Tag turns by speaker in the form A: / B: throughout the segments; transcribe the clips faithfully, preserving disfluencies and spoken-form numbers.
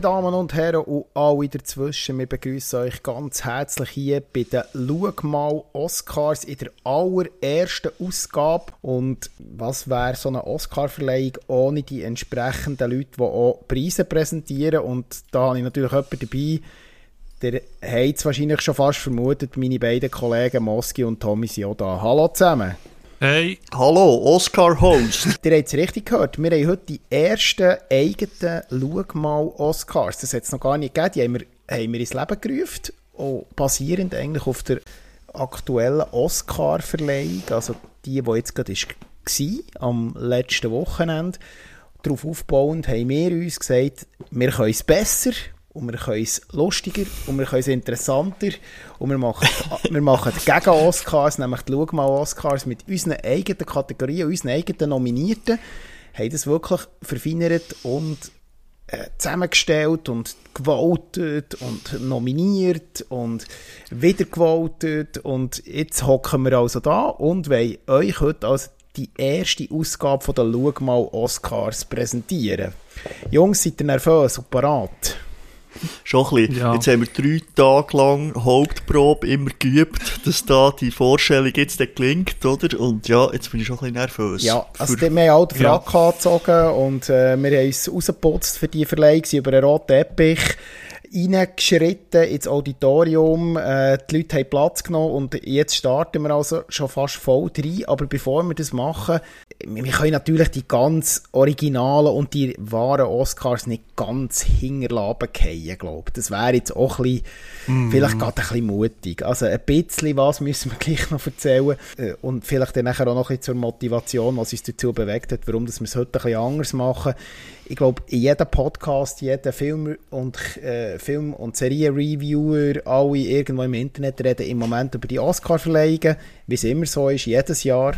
A: Damen und Herren und alle dazwischen, wir begrüßen euch ganz herzlich hier bei den «Schau mal Oscars» in der allerersten Ausgabe. Und was wäre so eine Oscar-Verleihung ohne die entsprechenden Leute, die auch Preise präsentieren? Und da habe ich natürlich jemanden dabei, der hat es wahrscheinlich schon fast vermutet, meine beiden Kollegen Moski und Tommy sind auch da. Hallo zusammen.
B: Hey.
C: Hallo, Oscar-Host.
A: Ihr habt es richtig gehört, wir haben heute die ersten eigenen «Schau mal Oscars». Das hat es noch gar nicht gegeben, die haben wir, haben wir ins Leben gerufen, und basierend eigentlich auf der aktuellen Oscar-Verleihung, also die, die jetzt gerade war, am letzten Wochenende. Darauf aufbauend haben wir uns gesagt, wir können es besser, und wir können es lustiger, und wir können es interessanter, und wir machen, wir machen gegen Oscars, nämlich die «Schau mal Oscars» mit unseren eigenen Kategorien, unseren eigenen Nominierten, haben das wirklich verfeinert und äh, zusammengestellt und gewotet und nominiert und wieder gewotet, und jetzt hocken wir also da und wollen euch heute also die erste Ausgabe von der «Schau mal Oscars» präsentieren. Jungs, seid ihr nervös und parat?
C: Schon ein bisschen. Ja. Jetzt haben wir drei Tage lang Hauptprobe immer geübt, dass da die Vorstellung jetzt gelingt, oder? Und ja, jetzt bin ich schon ein bisschen nervös.
A: Ja, also wir haben auch den Frack ja. angezogen und äh, wir haben uns rausgeputzt für die Verleihung, über einen roten Teppich reingeschritten ins Auditorium, äh, die Leute haben Platz genommen und jetzt starten wir also schon fast voll rein, aber bevor wir das machen, wir können natürlich die ganz originalen und die wahren Oscars nicht ganz hinterlassen fallen, glaube ich. Das wäre jetzt auch ein bisschen, mm. vielleicht gerade ein bisschen mutig. Also ein bisschen was müssen wir gleich noch erzählen und vielleicht dann nachher auch noch ein bisschen zur Motivation, was uns dazu bewegt hat, warum wir es heute ein bisschen anders machen. Ich glaube, jeder Podcast, jeder Film- und, äh, Film- und Serien-Reviewer, alle irgendwo im Internet reden im Moment über die Oscar-Verleihungen, wie es immer so ist, jedes Jahr.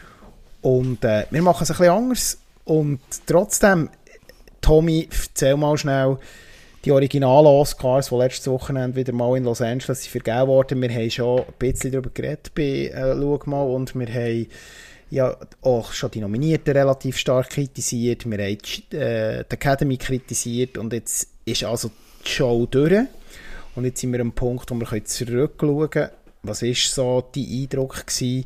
A: Und äh, wir machen es ein bisschen anders. Und trotzdem, Tommy, erzähl mal schnell die originalen Oscars, die letztes Wochenende wieder mal in Los Angeles vergeben wurden. Wir haben schon ein bisschen darüber geredet bei äh, «Schau mal», und wir haben ja auch schon die Nominierten relativ stark kritisiert. Wir haben die, äh, die Academy kritisiert, und jetzt ist also die Show durch. Und jetzt sind wir am Punkt, wo wir zurückschauen können. Was war so dein Eindruck gewesen?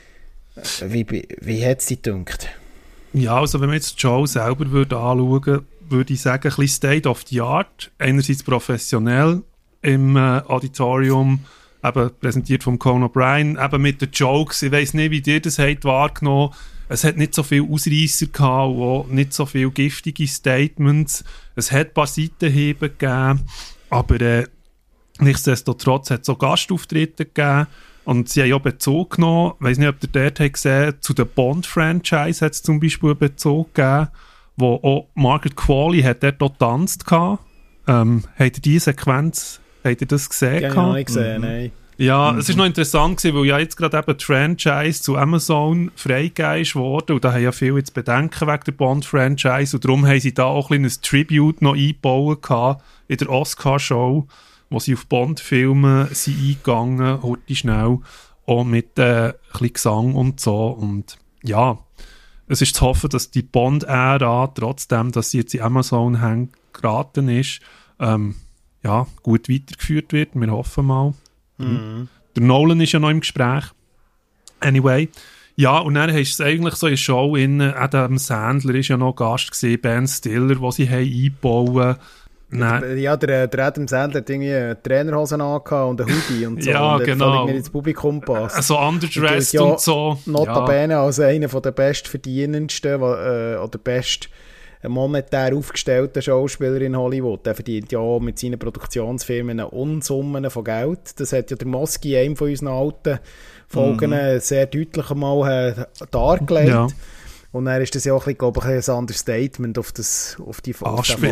A: Wie, wie hat es dich gedacht?
B: Ja, also wenn man jetzt die Show selber würde anschauen, würde ich sagen, ein bisschen State of the Art. Einerseits professionell im äh, Auditorium, eben präsentiert von Conan O'Brien, eben mit den Jokes. Ich weiss nicht, wie ihr das habt wahrgenommen. Es hat nicht so viele Ausreisser gehabt, und auch nicht so viele giftige Statements. Es hat ein paar Seitenhiebe gegeben, aber äh, nichtsdestotrotz hat es auch Gastauftritte gegeben. Und sie haben auch Bezug genommen, ich weiss nicht, ob ihr dort habt gesehen, zu der Bond-Franchise hat es zum Beispiel einen Bezug gegeben, wo auch Margaret Qualley hat dort auch getanzt gehabt. Ähm, habt ihr diese Sequenz, habt ihr das gesehen?
A: Ich habe noch nicht gesehen, mhm. nein.
B: Ja,
A: mhm.
B: es war noch interessant gewesen, weil ja jetzt gerade eben die Franchise zu Amazon freigegeben wurde, und da haben ja viele jetzt Bedenken wegen der Bond-Franchise, und darum haben sie da auch ein bisschen ein Tribute noch eingebaut gehabt in der Oscar-Show, wo sie auf Bond-Filme sind eingegangen, heute schnell, auch mit äh, ein bisschen Gesang und so. Und ja, es ist zu hoffen, dass die Bond-Ära, trotzdem, dass sie jetzt in Amazon hängt, geraten ist, ähm, ja, gut weitergeführt wird. Wir hoffen mal. Mhm. Der Nolan ist ja noch im Gespräch. Anyway. Ja, und dann hast du es eigentlich so in der Show, in Adam Sandler ist ja noch Gast gewesen, Ben Stiller, wo sie haben eingebaut.
A: Nein. Ja, der, der Adam Sandler hat irgendwie Trainerhosen angehabt und ein Hoodie und so.
B: Ja,
A: und
B: genau.
A: Und ins Publikum passt.
B: So underdressed und, und so.
A: Notabene ja. als einer der bestverdienendsten äh, oder best monetär aufgestellten Schauspieler in Hollywood. Der verdient ja mit seinen Produktionsfirmen Unsummen von Geld. Das hat ja der Moski in einem von unseren alten Folgen mhm. sehr deutlich einmal äh, dargelegt. Ja. Und dann ist das ja auch ein, glaube ich, ein Understatement auf, das, auf die
C: Anspiel.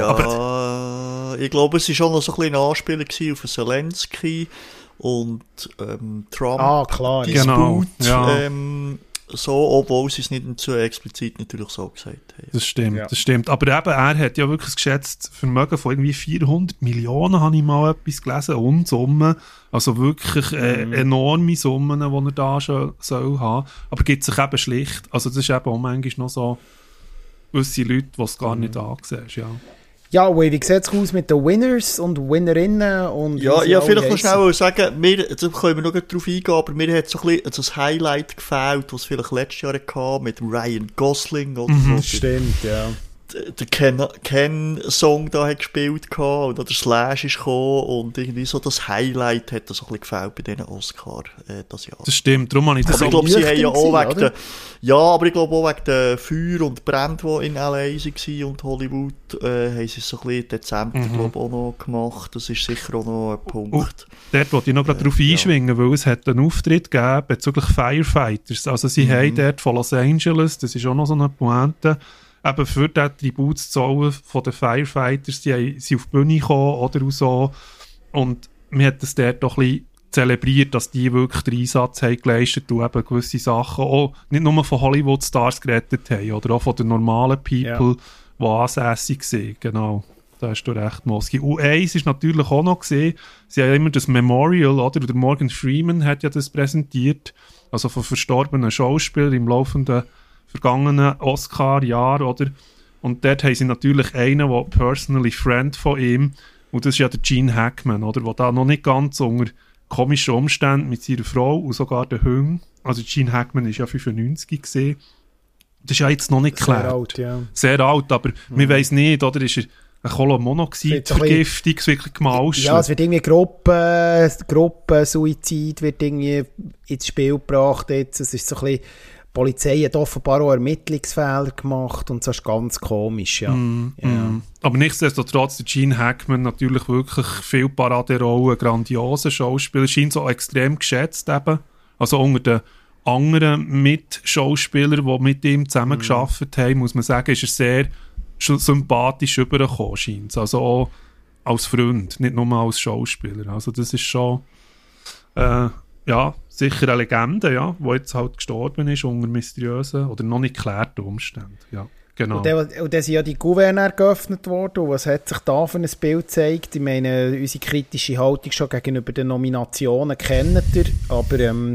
C: Ja, ich glaube, es war schon noch so ein bisschen eine Anspielung auf Zelensky und ähm, Trump.
A: Ah, klar.
C: Disput,
B: genau. Ja.
C: Ähm, so, obwohl sie es nicht so explizit natürlich so gesagt haben.
B: Das stimmt,
A: ja.
B: das stimmt. Aber eben, er hat ja wirklich geschätzt Vermögen von irgendwie vierhundert Millionen, habe ich mal etwas gelesen, und Summen. Also wirklich äh, mhm. enorme Summen, die er da schon soll haben. Aber gibt sich eben schlicht. Also das ist eben auch manchmal noch so gewisse Leute, die es gar mhm. nicht angesehen, ja.
A: Ja, wie sieht es aus mit den Winners und Winnerinnen? Und
C: ja, ja vielleicht noch schnell sagen, wir, da können wir noch darauf eingehen, aber mir hat so ein bisschen das Highlight gefehlt, was es vielleicht letztes Jahr hatte, mit Ryan Gosling oder
A: mhm,
C: so.
A: Stimmt, ja.
C: Der Ken-Song Ken da hat gespielt und der Slash ist gekommen und irgendwie so das Highlight hat so ein bisschen gefällt bei diesen Oscar äh, das Jahr.
B: Das stimmt, darum habe ich das
C: aber ich glaube, sie haben ja auch
A: gewesen,
C: wegen der, ja, aber ich glaube auch wegen der Feuer und Brände, die in L A waren und Hollywood, äh, haben sie es so ein bisschen im Dezember, mhm. glaube auch noch gemacht. Das ist sicher auch noch ein Punkt.
B: Oh, dort wollte ich noch gerade äh, drauf einschwingen, ja. Weil es hat einen Auftritt gegeben bezüglich Firefighters. Also sie mhm. haben dort von Los Angeles, das ist auch noch so eine Pointe, eben für den Tribut zu zahlen von den Firefighters, die sind auf die Bühne gekommen oder so. Und man hat das dort doch ein bisschen zelebriert, dass die wirklich den Einsatz haben geleistet und eben gewisse Sachen auch nicht nur von Hollywood-Stars gerettet haben, oder auch von den normalen People, ja. die ansässig waren. Genau, da hast du recht, Moski. Und eins ist natürlich auch noch gesehen, sie haben immer das Memorial, oder? Der Morgan Freeman hat ja das präsentiert, also von verstorbenen Schauspielern im laufenden vergangenen Oscar-Jahr, oder? Und dort haben sie natürlich einen, der personally friend von ihm, und das ist ja der Gene Hackman, oder? Der da noch nicht ganz unter komischen Umständen mit seiner Frau und sogar den Hunden, also Gene Hackman ist ja fünfundneunzig gesehen. Das ist ja jetzt noch nicht geklärt. Sehr alt, ja. Sehr alt, aber mhm. man weiss nicht, oder? Ist er eine Kolomonoxid-Vergiftung wirklich gemauschelt?
A: Ja, es wird irgendwie Gruppen, Gruppensuizid wird irgendwie ins Spiel gebracht jetzt. Es ist so ein bisschen, die Polizei hat offenbar auch Ermittlungsfehler gemacht und das ist ganz komisch, ja.
B: Mm,
A: ja.
B: Mm. Aber nichtsdestotrotz, der Gene Hackman natürlich wirklich viel Paraderollen, grandiose Schauspieler, scheint so extrem geschätzt eben. Also unter den anderen Mitschauspielern, die mit ihm zusammengearbeitet mm. haben, muss man sagen, ist er sehr sympathisch rübergekommen, scheint. Also auch als Freund, nicht nur als Schauspieler. Also das ist schon äh, ja, sicher eine Legende, ja, die jetzt halt gestorben ist unter mysteriösen oder noch nicht geklärten Umständen. Ja, genau.
A: Und dann, und dann sind ja die Gouverneur geöffnet worden. Und was hat sich da für ein Bild gezeigt? Ich meine, unsere kritische Haltung schon gegenüber den Nominationen kennt ihr. Aber ähm,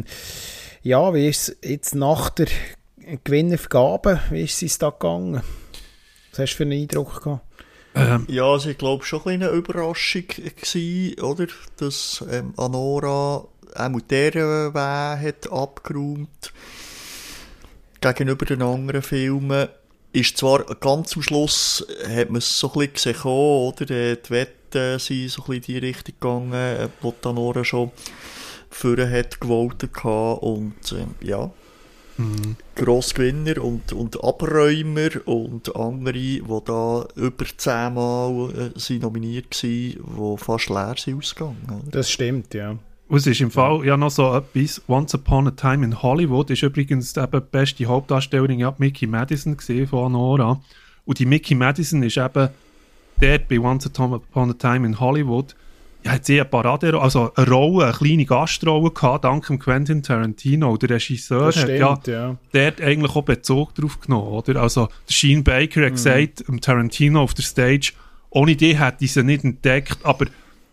A: ja, wie ist es jetzt nach der Gewinnervergabe? Wie ist es da gegangen? Was hast du für einen Eindruck gehabt?
C: Ähm. Ja, also ich glaube schon ein bisschen eine Überraschung gewesen, oder? Dass ähm, Anora auch mit dieser Wehe hat abgeräumt gegenüber den anderen Filmen. Ist zwar ganz am Schluss, hat man es so ein bisschen gesehen, oder? Die Wetten sind so ein bisschen in die Richtung gegangen, wo Anora schon vorher hat gewotet gehabt und ähm, ja. Mhm. Grossgewinner und, und Abräumer und andere, die da über zehnmal äh, sind nominiert waren, die fast leer sind ausgegangen. Oder?
A: Das stimmt, ja.
B: Und es ist im Fall ja noch so etwas, Once Upon a Time in Hollywood ist übrigens eben die beste Hauptdarstellerin ja Mickey Madison von Anora. Und die Mickey Madison ist eben dort bei Once Upon a Time in Hollywood, ja, hat sie eine Parade, also eine Rolle, eine kleine Gastrolle gehabt, dank dem Quentin Tarantino. Der Regisseur
A: das stimmt,
B: hat ja, ja dort eigentlich auch Bezug drauf genommen, oder? Also, der Shane Baker hat mhm. gesagt, um Tarantino auf der Stage, ohne die hätte ich sie nicht entdeckt, aber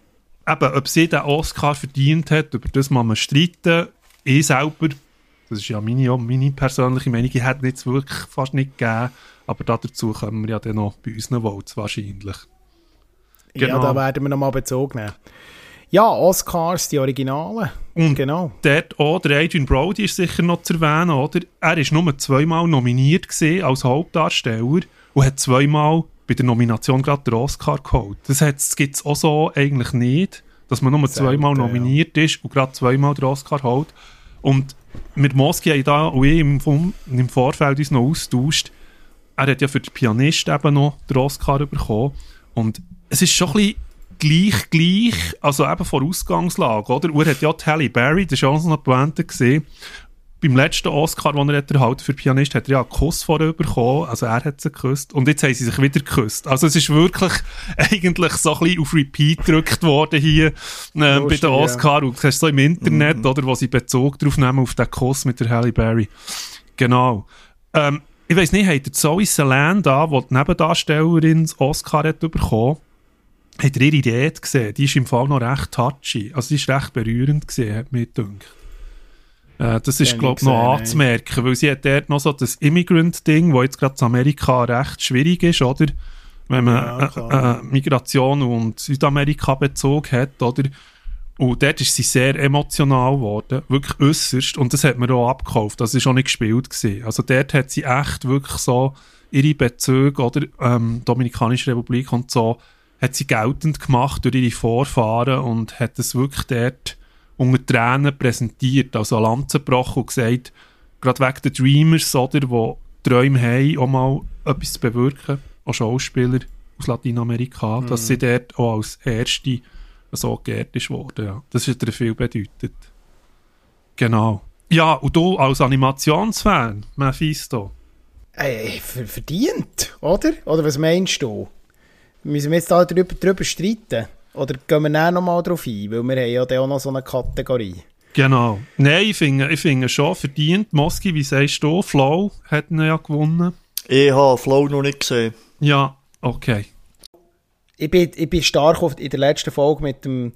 B: eben, ob sie den Oscar verdient hat, über das man streiten. Ich selber, das ist ja meine, meine persönliche Meinung, ich hätte es wirklich fast nicht gegeben, aber dazu kommen wir ja dann noch bei unseren Votes wahrscheinlich.
A: Genau. Ja, da werden wir nochmal Bezug nehmen. Ja, Oscars, die Originalen.
B: Und
A: genau.
B: Dort auch, der Adrian Brody ist sicher noch zu erwähnen, oder? Er war nur zweimal nominiert gewesen als Hauptdarsteller und hat zweimal bei der Nomination gerade den Oscar geholt. Das gibt es auch so eigentlich nicht, dass man nur Selten, zweimal nominiert ja. ist und gerade zweimal den Oscar holt. Und mit Moski haben da und ich im, im Vorfeld uns noch austauscht. Er hat ja für den Pianist eben noch den Oscar bekommen. Und es ist schon ein bisschen gleich, gleich, also eben vor Ausgangslage, oder? Und er hat ja die Halle Berry, das war auch so eine Pointe gesehen. Beim letzten Oscar, den er hat erhalten für Pianist, hat er ja einen Kuss vorher bekommen, also er hat sie geküsst. Und jetzt haben sie sich wieder geküsst. Also es ist wirklich eigentlich so ein bisschen auf Repeat gedrückt worden hier äh, bei den Oscar. Ja. Und du hast so im Internet, mhm. oder, wo sie Bezug drauf nehmen auf den Kuss mit der Halle Berry. Genau. Ähm, ich weiss nicht, hat Zoe Saldana da, die die Nebendarstellerin das Oscar hat bekommen, hat ihr ihre Diät gesehen? Die ist im Fall noch recht touchy. Also die ist recht berührend gesehen, hat mir gedacht. Äh, das ist, glaube ich, noch anzumerken, weil sie hat dort noch so das Immigrant-Ding, das jetzt gerade in Amerika recht schwierig ist, oder? wenn man
A: ja,
B: äh, äh, Migration und Südamerika-Bezug hat, oder? Und dort ist sie sehr emotional geworden, wirklich äusserst, und das hat man auch abgekauft, das war auch nicht gespielt gewesen. Also dort hat sie echt wirklich so ihre Bezüge, oder, ähm, Dominikanische Republik und so, hat sie geltend gemacht durch ihre Vorfahren und hat es wirklich dort unter Tränen präsentiert, also eine Lanze gebrochen und gesagt, gerade wegen den Dreamers, oder, die Träume haben, auch mal etwas zu bewirken, auch Schauspieler aus Lateinamerika, mhm. dass sie dort auch als Erste so geehrt ist worden. Ja. Das hat ihr viel bedeutet. Genau. Ja, und du als Animationsfan, Mephisto?
A: Ey, verdient, oder? Oder was meinst du? Müssen wir jetzt da drüber, drüber streiten? Oder gehen wir näher noch mal drauf ein? Weil wir haben ja dann auch noch so eine Kategorie.
B: Genau. Nein, ich finde, ich finde schon verdient. Moski, wie sagst du? Flow hat ihn ja gewonnen.
C: Ich habe Flow noch nicht gesehen.
B: Ja, okay.
A: Ich bin, ich bin stark auf, in der letzten Folge mit dem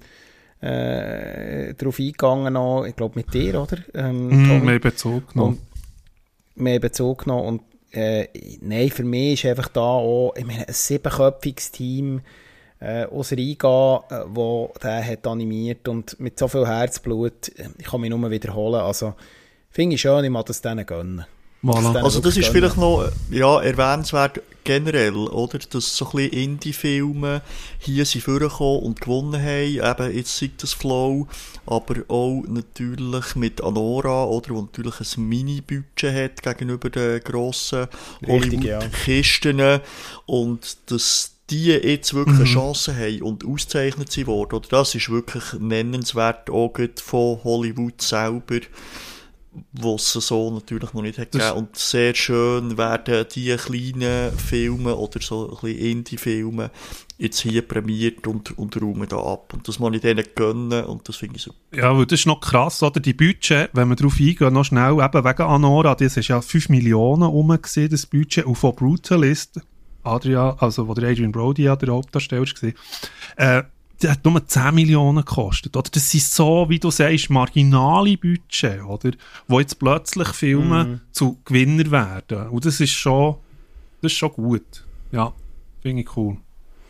A: äh, darauf eingegangen, noch, ich glaube mit dir, oder? Ähm,
B: mm, mehr Bezug genommen.
A: Mehr Bezug genommen. Und äh, nein, für mich ist einfach da auch, ich meine, ein siebenköpfiges Team äh, aus Riga, äh, wo der hat animiert und mit so viel Herzblut, ich kann mich nur wiederholen, also finde ich schön, ich mag das denen gönnen.
B: Voilà.
C: Also das ist gönnen. Vielleicht noch ja, erwähnenswert generell, oder? Dass so ein bisschen Indie-Filme hier sind vorgekommen und gewonnen haben, eben jetzt sieht das Flow, aber auch natürlich mit Anora, oder? Wo natürlich ein Mini-Budget hat gegenüber den grossen Hollywood-Kisten ja. Und dass die jetzt wirklich mhm. eine Chance haben und ausgezeichnet sind worden, oder? Das ist wirklich nennenswert, auch von Hollywood selber, was es so natürlich noch nicht hat gegeben. Und sehr schön werden die kleinen Filme oder so ein bisschen Indie-Filme jetzt hier prämiert und, und räumen da ab. Und das muss ich denen gönnen und das finde ich super.
B: Ja, weil das ist noch krass, oder? Die Budget, wenn wir darauf eingehen, noch schnell, eben wegen Anora, das ist ja fünf Millionen rum gewesen, das Budget, und von Brutalist, Adrian, also wo der Adrian Brody ja der Hauptdarsteller war, äh, der hat nur zehn Millionen gekostet, oder? Das sind so, wie du sagst, marginale Budget, oder? Wo jetzt plötzlich Filme mm. zu Gewinner werden. Und das ist schon, das ist schon gut. Ja, finde ich cool.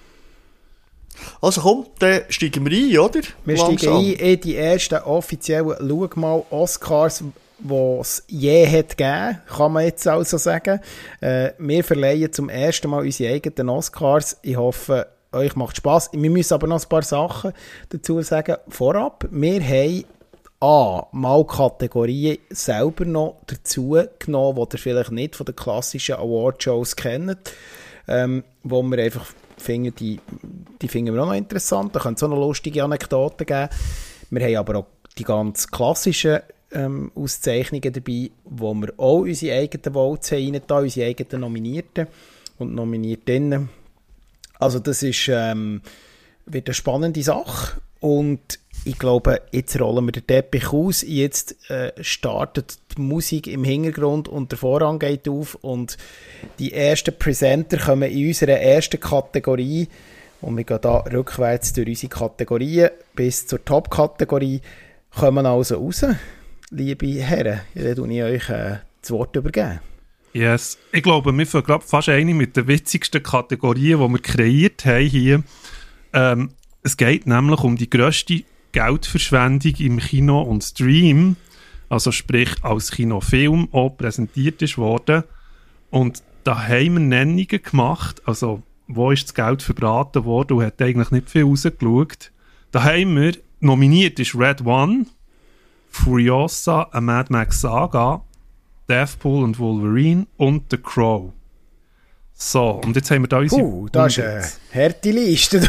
C: Also komm, dann steigen wir ein, oder?
A: Wir Langsam. steigen ein in die ersten offiziellen «Schau mal» Oscars, die es je hat gegeben, kann man jetzt also sagen. Äh, wir verleihen zum ersten Mal unsere eigenen Oscars. Ich hoffe, euch macht Spass. Wir müssen aber noch ein paar Sachen dazu sagen. Vorab, wir haben A, mal Kategorien selber noch dazu genommen, die ihr vielleicht nicht von den klassischen Award-Shows kennt, ähm, wo wir einfach finden, die, die finden wir auch noch interessant. Da könnte es auch noch lustige Anekdoten geben. Wir haben aber auch die ganz klassischen ähm, Auszeichnungen dabei, wo wir auch unsere eigenen Votes haben, unsere eigenen Nominierten und Nominiertinnen. Also das ist, ähm, wird eine spannende Sache und ich glaube, jetzt rollen wir den Teppich aus, jetzt äh, startet die Musik im Hintergrund und der Vorhang geht auf und die ersten Presenter kommen in unserer ersten Kategorie und wir gehen da rückwärts durch unsere Kategorien bis zur Top-Kategorie, kommen also raus. Liebe Herren, dann tue ich euch äh, das Wort übergeben.
B: Yes. Ich glaube, wir fangen gerade fast eine mit den witzigsten Kategorien, die wir kreiert haben hier. Ähm, es geht nämlich um die grösste Geldverschwendung im Kino und Stream, also sprich als Kinofilm auch präsentiert ist worden. Und da haben wir Nennungen gemacht, also wo ist das Geld verbraten worden und hat eigentlich nicht viel rausgeschaut. Da haben wir, nominiert ist Red One, Furiosa, A Mad Max Saga, Deathpool und Wolverine und The Crow. So, und jetzt haben wir da unsere...
A: Uh, da ist eine harte Liste.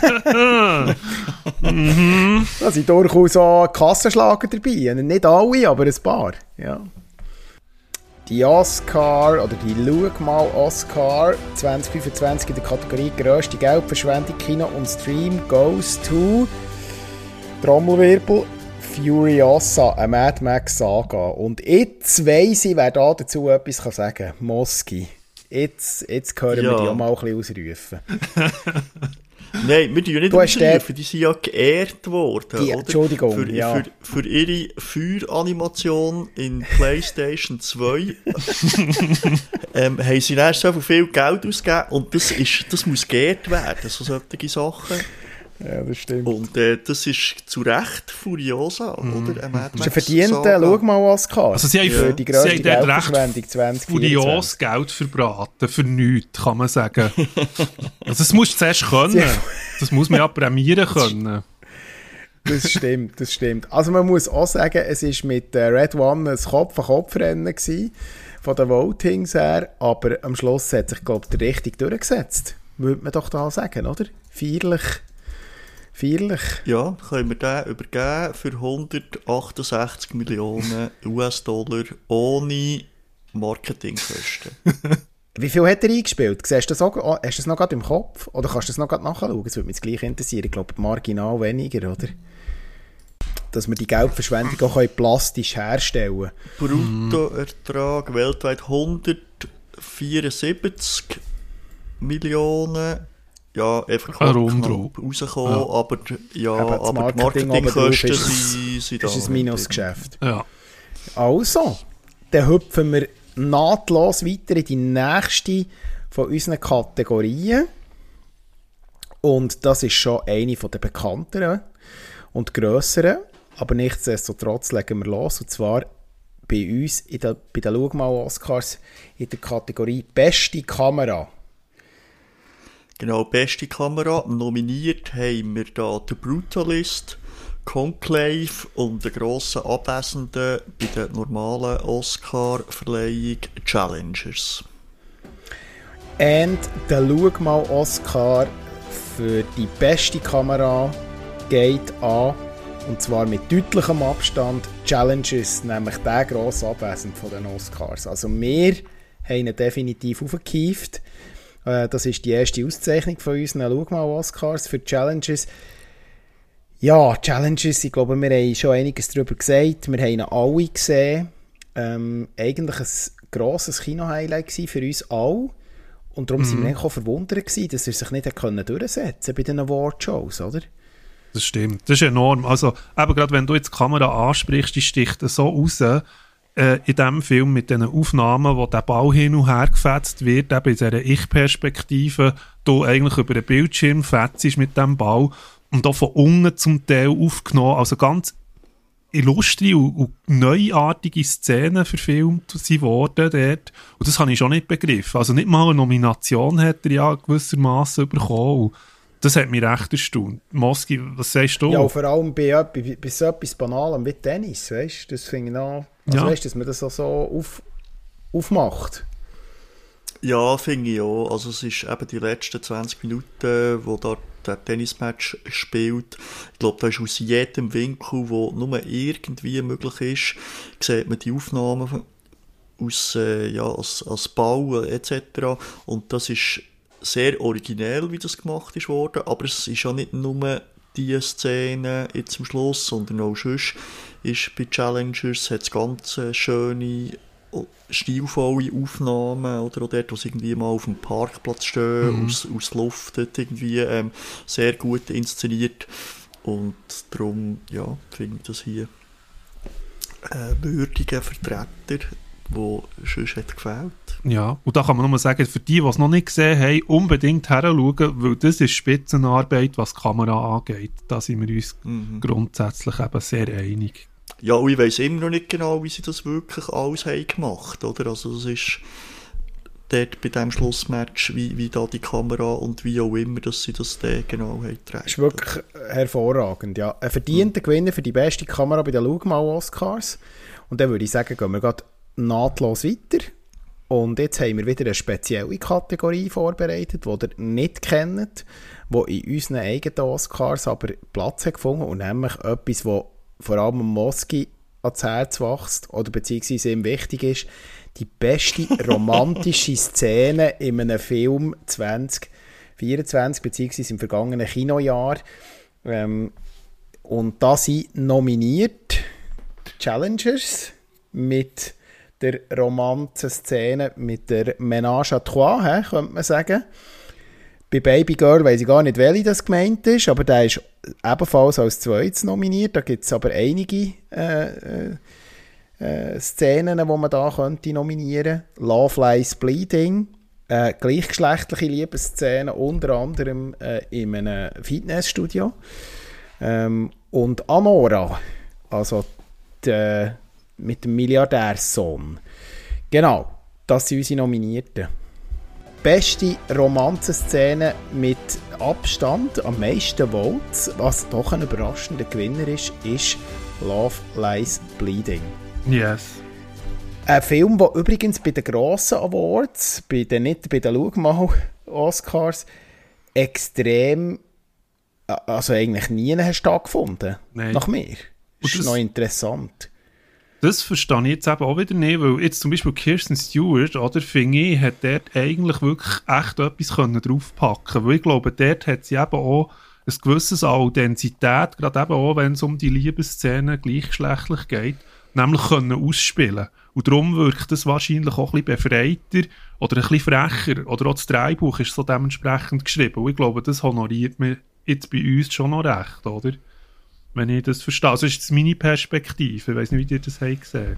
B: mhm.
A: Da sind durchaus auch Kassenschlager dabei. Nicht alle, aber ein paar. Ja. Die Oscar, oder die Schau mal Oscar zwanzig fünfundzwanzig in der Kategorie grösste Geldverschwendung Kino und Stream goes to Trommelwirbel Furiosa, eine Mad Max Saga. Und jetzt weiss ich, wer da dazu etwas sagen kann. Moski. Jetzt, jetzt hören
C: ja.
A: wir die auch mal ein bisschen ausrufen.
C: Nein, wir tun ja nicht ausrufen, die sind ja geehrt worden,
A: die,
C: oder?
A: Entschuldigung,
C: für,
A: ja.
C: Für, für ihre Feueranimation in PlayStation zwei ähm, haben sie dann so viel Geld ausgegeben und das, ist, das muss geehrt werden, so solche Sachen.
A: Ja, das stimmt.
C: Und äh, das ist zu Recht Furiosa, mm. oder? Ein
A: das ist ein verdienter, schau mal Oscar.
B: Also sie haben,
A: für die grösste
B: Geldverschwendung zwanzig furios Geld verbraten, für nichts, kann man sagen. Also das musst du zuerst können. Das muss man ja prämieren können.
A: Das stimmt, das stimmt. Also man muss auch sagen, es war mit äh, Red One ein Kopf-an-Kopf-Rennen gewesen, von den Votings her, aber am Schluss hat sich, glaube ich, der richtig durchgesetzt. Würde man doch da sagen, oder? Feierlich. Feierlich.
C: Ja, können wir den übergeben für hundertachtundsechzig Millionen U S-Dollar ohne Marketingkosten.
A: Wie viel hat er eingespielt? Siehst du das auch, hast du das noch gerade im Kopf? Oder kannst du das noch gerade nachschauen? Das würde mich gleich interessieren. Ich glaube, marginal weniger, oder? Dass wir die Geldverschwendung auch plastisch herstellen können.
C: Bruttoertrag weltweit hundertvierundsiebzig Millionen. Ja, einfach knapp rausgekommen, ja. aber, ja, aber Marketing die Marketingkosten sind, sind da.
A: Das ist ein Minusgeschäft.
B: Ja.
A: Also, dann hüpfen wir nahtlos weiter in die nächste von unseren Kategorien. Und das ist schon eine von den bekannteren und grösseren. Aber nichtsdestotrotz legen wir los. Und zwar bei uns in der, bei den Schau mal Oscars in der Kategorie Beste Kamera.
C: Genau, beste Kamera. Nominiert haben wir da The Brutalist, Conclave und den grossen Abwesenden bei der normalen Oscar-Verleihung Challengers.
A: Und der Schau mal Oscar für die beste Kamera geht an, und zwar mit deutlichem Abstand, Challengers, nämlich der grosse Abwesende von den Oscars. Also wir haben ihn definitiv aufgekieft. Das ist die erste Auszeichnung von unseren Schau mal Oscars für Challenges. Ja, Challenges, ich glaube, wir haben schon einiges darüber gesagt. Wir haben ihn alle gesehen. Ähm, eigentlich ein grosses Kino-Highlight für uns alle. Und darum mhm. sind wir eigentlich auch verwundert gewesen, dass er sich nicht durchsetzen konnte bei den Award-Shows, oder?
B: Das stimmt, das ist enorm. Also, eben gerade wenn du jetzt die Kamera ansprichst, die sticht so raus, in diesem Film mit diesen Aufnahmen, wo der Ball hin und her gefetzt wird, eben in dieser Ich-Perspektive, du eigentlich über den Bildschirm fetzt mit diesem Ball und auch von unten zum Teil aufgenommen, also ganz illustre und, und neuartige Szenen verfilmt worden dort. Und das habe ich schon nicht begriffen. Also nicht mal eine Nomination hat er ja gewissermaßen bekommen. Das hat mich recht erstaunt. Moski, was sagst du?
A: Ja, vor allem bei, bei, bei so etwas Banalem wie Tennis, weißt du, das finde ich auch, also ja. weißt, dass man das auch so auf, aufmacht.
C: Ja, finde ich auch. Also es ist eben die letzten zwanzig Minuten, wo da der Tennismatch spielt. Ich glaube, da ist aus jedem Winkel, wo nur irgendwie möglich ist, sieht man die Aufnahmen aus, äh, ja, als, als Ball et cetera. Und das ist sehr originell, wie das gemacht ist worden, aber es ist ja nicht nur diese Szene jetzt am Schluss, sondern auch sonst ist bei Challengers hat es ganz schöne, stilvolle Aufnahmen, oder auch dort, wo sie irgendwie mal auf dem Parkplatz stehen, mhm. aus, aus Luft, irgendwie ähm, sehr gut inszeniert und darum, ja, finde ich das hier ein würdiger Vertreter, wo sonst hat gefällt.
B: Ja, und da kann man nur sagen, für die, die es noch nicht gesehen haben, unbedingt heranschauen, weil das ist Spitzenarbeit, was die Kamera angeht. Da sind wir uns mhm. grundsätzlich eben sehr einig.
C: Ja, und ich weiss immer noch nicht genau, wie sie das wirklich alles haben gemacht, oder? Also das ist dort bei diesem Schlussmatch, wie, wie da die Kamera und wie auch immer, dass sie das da genau haben getragen.
A: Das ist wirklich hervorragend, ja. Ein verdienter mhm. Gewinner für die beste Kamera bei den Schau mal Oscars. Und dann würde ich sagen, gehen wir gerade nahtlos weiter. Und jetzt haben wir wieder eine spezielle Kategorie vorbereitet, die ihr nicht kennt, die in unseren eigenen Oscars aber Platz hat gefunden, und nämlich etwas, das vor allem Moski ans Herz wächst oder beziehungsweise ihm wichtig ist, die beste romantische Szene in einem Film zwanzig vierundzwanzig beziehungsweise im vergangenen Kinojahr. Ähm, und da sind nominiert Challengers mit der Romanze-Szene, mit der Ménage à Trois, he, könnte man sagen. bei Baby Girl weiss ich gar nicht, welche das gemeint ist, aber der ist ebenfalls als zweites nominiert. Da gibt es aber einige äh, äh, Szenen, die man da könnte nominieren könnte. Love Lies Bleeding, äh, gleichgeschlechtliche Liebesszenen, unter anderem äh, in einem Fitnessstudio. Ähm, und Anora, also die, mit dem Milliardärssohn. Genau, das sind unsere Nominierten. Beste Romanzenszene mit Abstand, am meisten Votes, was doch ein überraschender Gewinner ist, ist Love Lies Bleeding.
B: Yes.
A: Ein Film, der übrigens bei den grossen Awards, bei den, nicht bei den Schau Oscars, extrem, also eigentlich nie stattgefunden. Nein. Nach mir. Das ist noch interessant.
B: Das verstehe ich jetzt eben auch wieder nicht, weil jetzt zum Beispiel Kirsten Stewart, oder, finde ich, hat dort eigentlich wirklich echt etwas können draufpacken. Weil ich glaube, dort hat sie eben auch ein gewisses Authentizität, gerade eben auch, wenn es um die Liebesszenen gleichgeschlechtlich geht, nämlich können ausspielen. Und darum wirkt das wahrscheinlich auch ein bisschen befreiter oder ein bisschen frecher. Oder auch das Drehbuch ist so dementsprechend geschrieben. Und ich glaube, das honoriert mir jetzt bei uns schon noch recht, oder? Wenn ich das verstehe. Also ist das meine Perspektive. Ich weiss nicht, wie ihr das habt gesehen.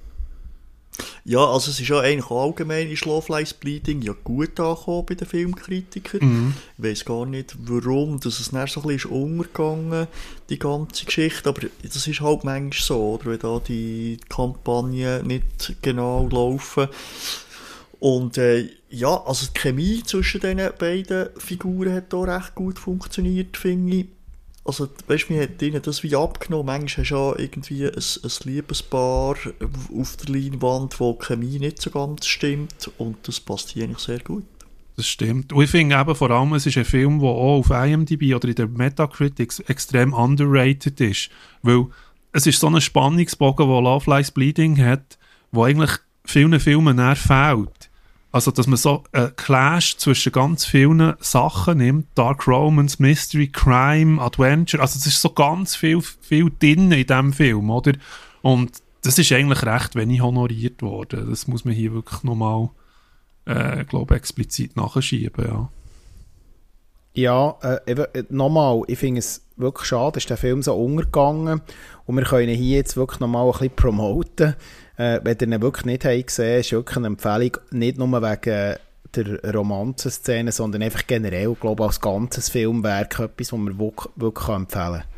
C: Ja, also es ist ja eigentlich allgemein in Love Lies Bleeding ja gut angekommen bei den Filmkritikern. Mhm. Ich weiss gar nicht, warum dass es dann so ein bisschen untergegangen, die ganze Geschichte. Aber das ist halt manchmal so, oder? Wenn da die Kampagnen nicht genau laufen. Und äh, ja, also die Chemie zwischen den beiden Figuren hat da recht gut funktioniert, finde ich. Also, weißt du, mir hat ihnen das wie abgenommen. Manchmal hast du ja irgendwie ein, ein Liebespaar auf der Leinwand, wo die Chemie nicht so ganz stimmt. Und das passt hier eigentlich sehr gut.
B: Das stimmt. Und ich finde eben vor allem, es ist ein Film, der auch auf I M D B oder in der Metacritic extrem underrated ist. Weil es ist so ein Spannungsbogen, der Love Lies Bleeding hat, wo eigentlich vielen Filmen näher fehlt. Also, dass man so einen Clash zwischen ganz vielen Sachen nimmt. Dark Romance, Mystery, Crime, Adventure. Also, es ist so ganz viel, viel drin in diesem Film, oder? Und das ist eigentlich recht wenig honoriert worden. Das muss man hier wirklich nochmal, äh, glaube ich, explizit nachschieben, ja.
A: Ja, äh, eben, nochmal, ich finde es wirklich schade, dass der Film so untergegangen und wir können hier jetzt wirklich nochmal ein bisschen promoten. Äh, wenn ihr ihn wirklich nicht habt gesehen, ist wirklich eine Empfehlung, nicht nur wegen der Romanzenszene, sondern einfach generell, glaube ich, als ganzes Filmwerk etwas, das man wirklich, wirklich empfehlen kann.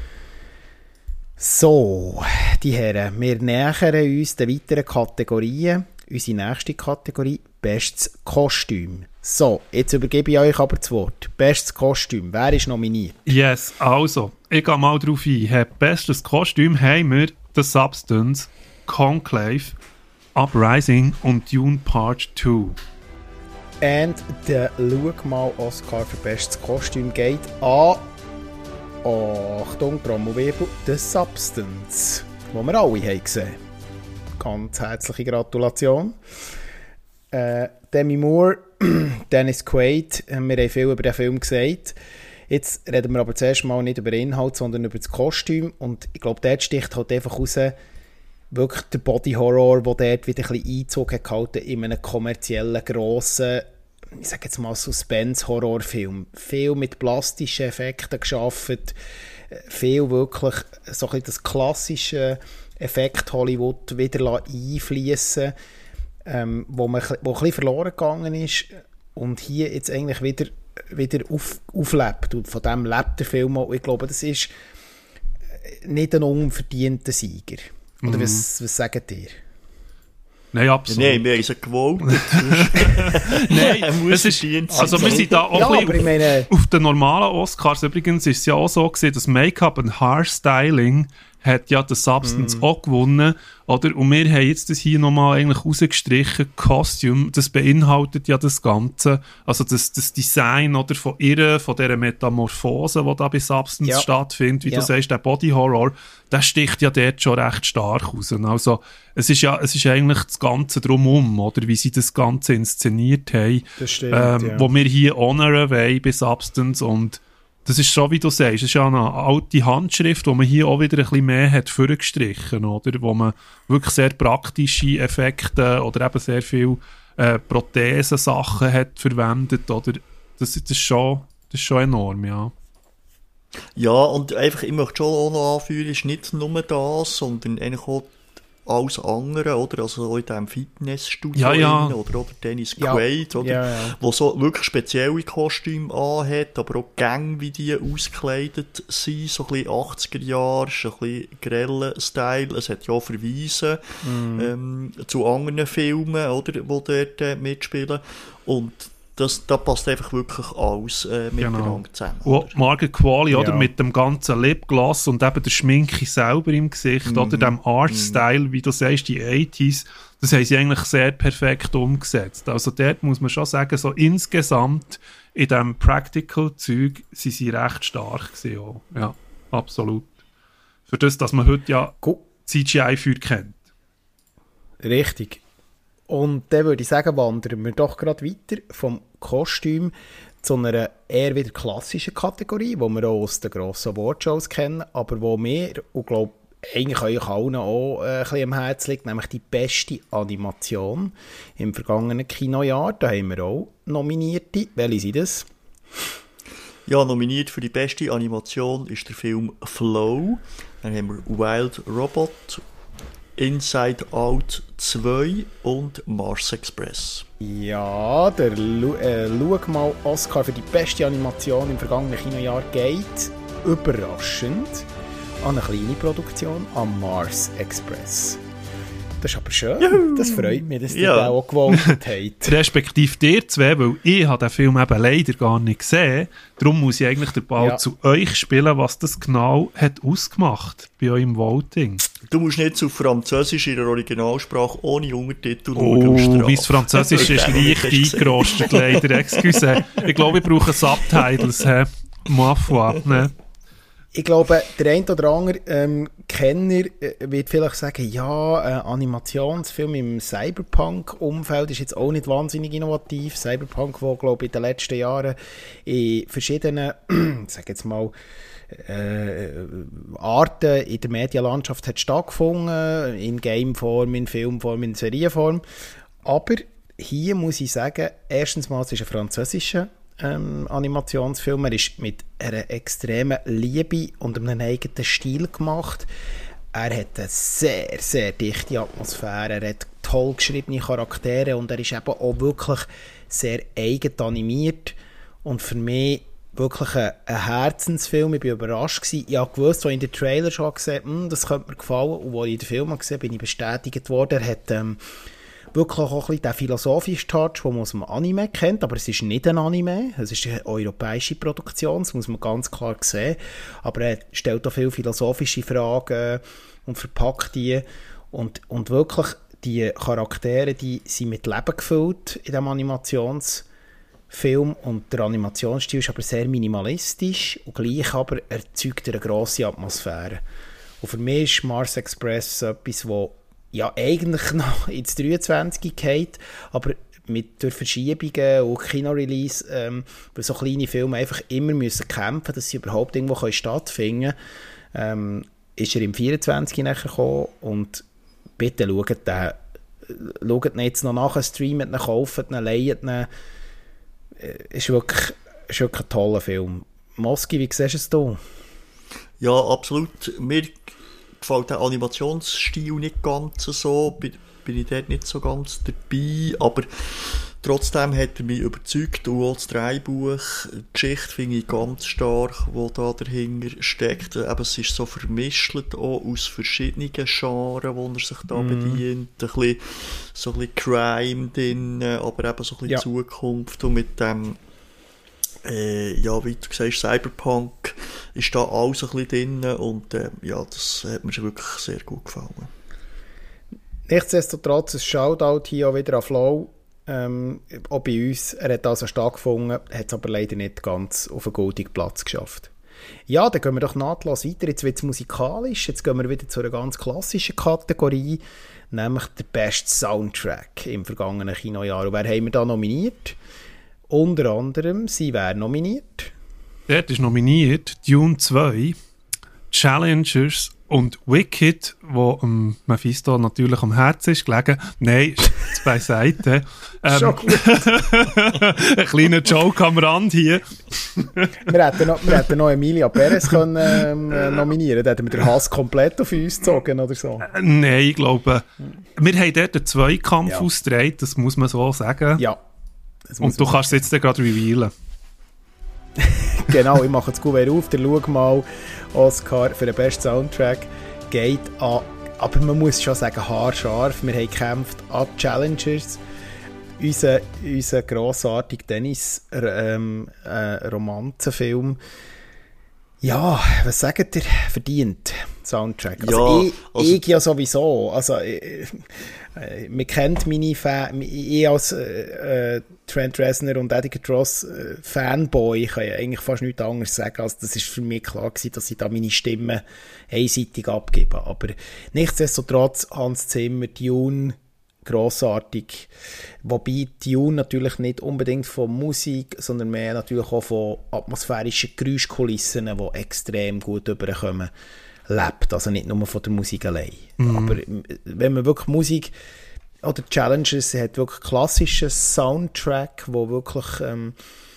A: So, die Herren, wir nähern uns den weiteren Kategorien. Unsere nächste Kategorie, bestes Kostüm. So, jetzt übergebe ich euch aber das Wort. Bestes Kostüm, wer ist nominiert?
B: Yes, also, ich gehe mal drauf ein. Bestes Kostüm haben wir The Substance, Conclave, Uprising und Dune Part zwei.
A: Und der Schau mal Oscar für bestes Kostüm geht an Achtung, Trommelwirbel, The Substance, wo wir alle haben gesehen. Ganz herzliche Gratulation. Äh, Demi Moore, Dennis Quaid, wir haben viel über den Film gesagt. Jetzt reden wir aber zuerst mal nicht über den Inhalt, sondern über das Kostüm. Und ich glaube, dort sticht halt einfach raus, wirklich der Body Horror, der dort wieder ein bisschen Einzug hat gehalten in einem kommerziellen, grossen, ich sage jetzt mal Suspense-Horrorfilm. Viel mit plastischen Effekten geschaffen, viel wirklich so ein bisschen das klassische Effekt Hollywood wieder einfließen, ähm, wo, man, wo ein bisschen verloren gegangen ist und hier jetzt eigentlich wieder, wieder auf, auflebt. Und von dem lebt der Film auch. Ich glaube, das ist nicht ein unverdienter Sieger. Oder mhm. was, was sagt ihr?
B: Nein, absolut.
C: Nein, wir haben es gewollt.
B: Nein, es ist, also wir sind da auch
A: ja,
B: ein bisschen
A: auf, meine...
B: auf den normalen Oscars. Übrigens ist es ja auch so gewesen, dass Make-up und Hairstyling hat ja die Substance mm. auch gewonnen, oder? Und wir haben jetzt das hier nochmal eigentlich rausgestrichen, Costume, das beinhaltet ja das Ganze, also das, das Design, oder, von ihr, von dieser Metamorphose, die da bei Substance ja. stattfindet, wie ja. du sagst, der Body Horror, der sticht ja dort schon recht stark raus. Also, es ist ja, es ist eigentlich das Ganze drumherum, oder, wie sie das Ganze inszeniert haben,
A: das stimmt,
B: ähm,
A: ja.
B: wo wir hier honoren wollen bei Substance, und das ist schon, wie du sagst, es ist ja eine alte Handschrift, wo man hier auch wieder ein bisschen mehr hat vorgestrichen, oder? Wo man wirklich sehr praktische Effekte oder eben sehr viel äh, Prothesensachen hat verwendet, oder? Das, das, ist schon, das ist schon enorm, ja.
C: Ja, und einfach, ich möchte schon auch noch anführen, ist nicht nur das, sondern eigentlich auch alles andere, oder? Also auch in diesem Fitnessstudio
B: ja, ja.
C: oder, oder Dennis
A: ja.
C: Quaid, oder?
A: Ja, ja.
C: Wo so wirklich spezielle Kostüme anhat, aber auch Gänge, wie die ausgekleidet sind, so ein bisschen achtziger Jahre, ein bisschen greller Style. Es hat ja auch Verweise mm. ähm, zu anderen Filmen, oder? Die dort äh, mitspielen. Und Das, da passt einfach wirklich alles äh, miteinander genau. zusammen.
B: Und Margaret Qualley, ja. oder, mit dem ganzen Lipgloss und eben der Schminke selber im Gesicht, mm. oder dem Artstyle, mm. wie du sagst, die achtziger, das haben sie eigentlich sehr perfekt umgesetzt. Also dort muss man schon sagen, so insgesamt in diesem Practical-Zeug sind sie recht stark gewesen. Auch. Ja, absolut. Für das, dass man heute ja C G I für kennt.
A: Richtig. Und dann würde ich sagen, wandern wir doch gerade weiter vom Kostüm zu einer eher wieder klassischen Kategorie, die wir auch aus den grossen Awardshows kennen, aber wo mir, und glaube eigentlich euch allen auch äh, ein bisschen am Herzen liegt, nämlich die beste Animation im vergangenen Kinojahr. Da haben wir auch Nominierte. Welche sind das?
C: Ja, nominiert für die beste Animation ist der Film Flow. Dann haben wir Wild Robot, Inside Out zwei und Mars Express.
A: Ja, der Lu- äh, schau mal, Oscar für die beste Animation im vergangenen Kinojahr geht überraschend an eine kleine Produktion, an Mars Express. Das ist aber schön. Juhu. Das freut mich, dass ihr ja. das auch gewotet habt.
B: Respektive dir zwei, weil ich habe den Film eben leider gar nicht gesehen. Darum muss ich eigentlich den Ball ja. zu euch spielen, was das genau hat ausgemacht bei eurem Voting.
C: Du musst nicht zu Französisch in der Originalsprache ohne Untertitel
B: Oh, mein Französisch ist leicht eingerostet, leider. Excuse. Ich glaube, ich brauche Subtitles. He? Ma foi, ne?
A: Ich glaube, der eine oder andere ähm, Kenner äh, wird vielleicht sagen, ja, ein Animationsfilm im Cyberpunk-Umfeld ist jetzt auch nicht wahnsinnig innovativ. Cyberpunk, wo, glaube ich, in den letzten Jahren in verschiedenen, sag jetzt mal, äh, Arten in der Medienlandschaft hat stattgefunden, in Gameform, in Filmform, in Serienform. Aber hier muss ich sagen, erstens mal, es ist ein französischer Ähm, Animationsfilm. Er ist mit einer extremen Liebe und einem eigenen Stil gemacht. Er hat eine sehr, sehr dichte Atmosphäre. Er hat toll geschriebene Charaktere und er ist eben auch wirklich sehr eigen animiert. Und für mich wirklich ein, ein Herzensfilm. Ich war überrascht gewesen. Ich habe gewusst, als ich in den Trailer schon gesehen habe, das könnte mir gefallen. Und als ich den Film gesehen habe, bin ich bestätigt worden. Er hat ähm, wirklich auch ein bisschen den philosophischen Touch, den man aus dem Anime kennt, aber es ist nicht ein Anime, es ist eine europäische Produktion, das muss man ganz klar sehen, aber er stellt auch viele philosophische Fragen und verpackt die und, und wirklich die Charaktere, die sind mit Leben gefüllt in diesem Animationsfilm und der Animationsstil ist aber sehr minimalistisch und gleich aber erzeugt er eine grosse Atmosphäre. Und für mich ist Mars Express etwas, wo ja eigentlich noch ins dreiundzwanzig geht, aber mit durch Verschiebungen und Kinorelease, ähm, weil so kleine Filme einfach immer müssen kämpfen, dass sie überhaupt irgendwo können stattfinden können, ähm, ist er im vierundzwanzig nachher gekommen und bitte schaut den, schaut ihn jetzt noch nachher, streamt ihn, kauft ihn, leiht ihn. Ist wirklich, ist wirklich ein toller Film. Moski, wie siehst du es da?
C: Ja, absolut. Mir gefällt der Animationsstil nicht ganz so, bin, bin ich dort nicht so ganz dabei, aber trotzdem hat er mich überzeugt und auch das Drehbuch, die Geschichte finde ich ganz stark, die da dahinter steckt. Eben, es ist so vermischt auch aus verschiedenen Genres, wo er sich da mm. bedient, ein bisschen, so ein bisschen Crime drin, aber eben so ein bisschen ja. Zukunft und mit dem Äh, ja, wie du sagst, Cyberpunk ist da alles ein bisschen drin und äh, ja, das hat mir schon wirklich sehr gut gefallen.
A: Nichtsdestotrotz, ein Shoutout hier auch wieder an Flow, ähm, auch bei uns. Er hat also stattgefunden, hat es aber leider nicht ganz auf einen goldigen Platz geschafft. Ja, dann gehen wir doch nahtlos weiter. Jetzt wird es musikalisch, jetzt gehen wir wieder zu einer ganz klassischen Kategorie, nämlich der Best Soundtrack im vergangenen Kinojahr. Und wer haben wir da nominiert? Unter anderem, sie wäre nominiert.
B: Dort ist nominiert Dune zwei, Challengers und Wicked, wo ähm, Mephisto natürlich am Herzen ist gelegen. Nein, jetzt beiseite. Ähm,
A: Schon gut.
B: ein kleiner Joke am Rand hier.
A: wir, hätten noch, wir hätten noch Emilia Perez können, ähm, nominieren. Da hätten wir den Hass komplett auf uns gezogen oder so.
B: Äh, Nein, ich glaube, wir haben dort einen Zweikampf
A: Ja.
B: ausgetragen, das muss man so sagen.
A: Ja. Das muss
B: Und du
A: man-
B: kannst es jetzt dann gerade revealen.
A: Genau, ich mache das Kuvert auf, der schau mal, Oscar für den besten Soundtrack geht an, aber man muss schon sagen, haarscharf, wir haben gekämpft an Challengers, unser, unser grossartiger Dennis ähm, äh, Romanzenfilm. Ja, was sagt ihr? Verdient Soundtrack. Also,
C: Ja,
A: ich,
C: also-
A: ich ja sowieso. Also, äh, äh, man kennt meine Fan, ich als äh, äh, Trent Reznor und Atticus Ross äh, Fanboy, ich kann ja eigentlich fast nichts anderes sagen, als das ist für mich klar gewesen, dass ich da meine Stimme einseitig abgebe. Aber nichtsdestotrotz, Hans Zimmer, Dune, grossartig. Wobei Dune natürlich nicht unbedingt von Musik, sondern mehr natürlich auch von atmosphärischen Geräuschkulissen, die extrem gut überkommen, lebt. Also nicht nur von der Musik allein.
B: Mhm.
A: Aber wenn man wirklich Musik oder Challenges hat, wirklich klassischen Soundtrack, wo wirklich ähm,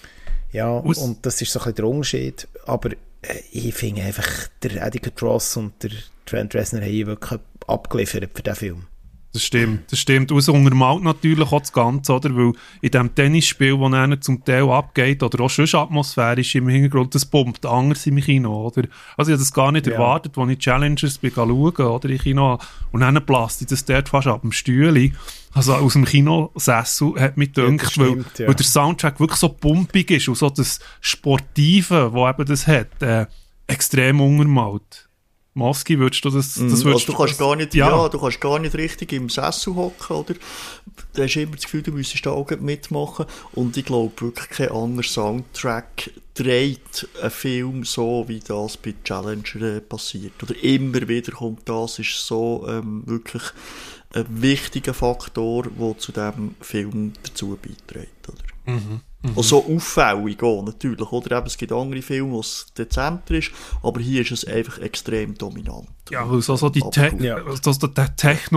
A: ja,
B: Aus-
A: und das ist so ein bisschen der Unterschied. Aber äh, ich finde einfach, der Atticus Ross und der Trent Reznor haben hier wirklich abgeliefert für diesen Film.
B: Das stimmt, das stimmt. Und es untermalt natürlich auch das Ganze, oder? Weil in diesem Tennisspiel, das dann zum Teil abgeht, oder auch schon atmosphärisch im Hintergrund, das pumpt anders im Kino, oder? Also ich habe das gar nicht
A: Ja.
B: erwartet, als ich Challengers bin schauen, oder, im Kino. Und dann blasst ich das dort fast ab dem Stühle. Also aus dem Kinosessel hat mich gedacht,
A: das
B: weil,
A: stimmt, ja.
B: weil der Soundtrack wirklich so pumpig ist und so das Sportive, das eben das hat, äh, extrem untermalt. Moski, würdest du das... das
C: Mhm,
B: würdest
C: also du kannst gar nicht,
B: ja.
C: ja. du kannst gar nicht richtig im Sessel hocken, oder? Du hast immer das Gefühl, du müsstest da auch mitmachen. Und ich glaube wirklich, kein anderer Soundtrack dreht einen Film so, wie das bei Challenger äh, passiert. Oder immer wieder kommt das, ist so ähm, wirklich ein wichtiger Faktor, der zu diesem Film dazu beiträgt, oder?
B: Mhm.
C: Und so auffällig auch, natürlich, oder? Eben, es gibt andere Filme, wo es dezenter ist, aber hier ist es einfach extrem dominant.
B: Ja, weil so, so die Te
C: Absolut.
A: Ja.
B: so, so der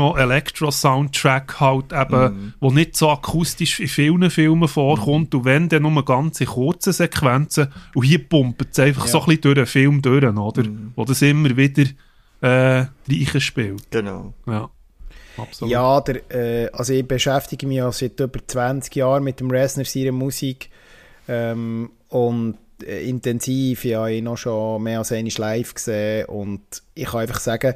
B: Techno-Electro-Soundtrack halt eben,
C: Mhm.
B: wo nicht so akustisch in vielen Filmen vorkommt und wenn dann nur ganz in kurzen Sequenzen und hier pumpt es einfach
A: Ja.
B: so ein bisschen durch den Film durch, oder?
C: Mhm.
B: Wo das immer wieder äh, Reiche spielt.
C: Genau.
B: Ja, absolut.
A: Ja, der, äh, also ich beschäftige mich ja seit über zwanzig Jahren mit dem Reznor seiner Musik ähm, und äh, intensiv, ja, ich habe ihn noch schon mehr als einmal live gesehen und ich kann einfach sagen,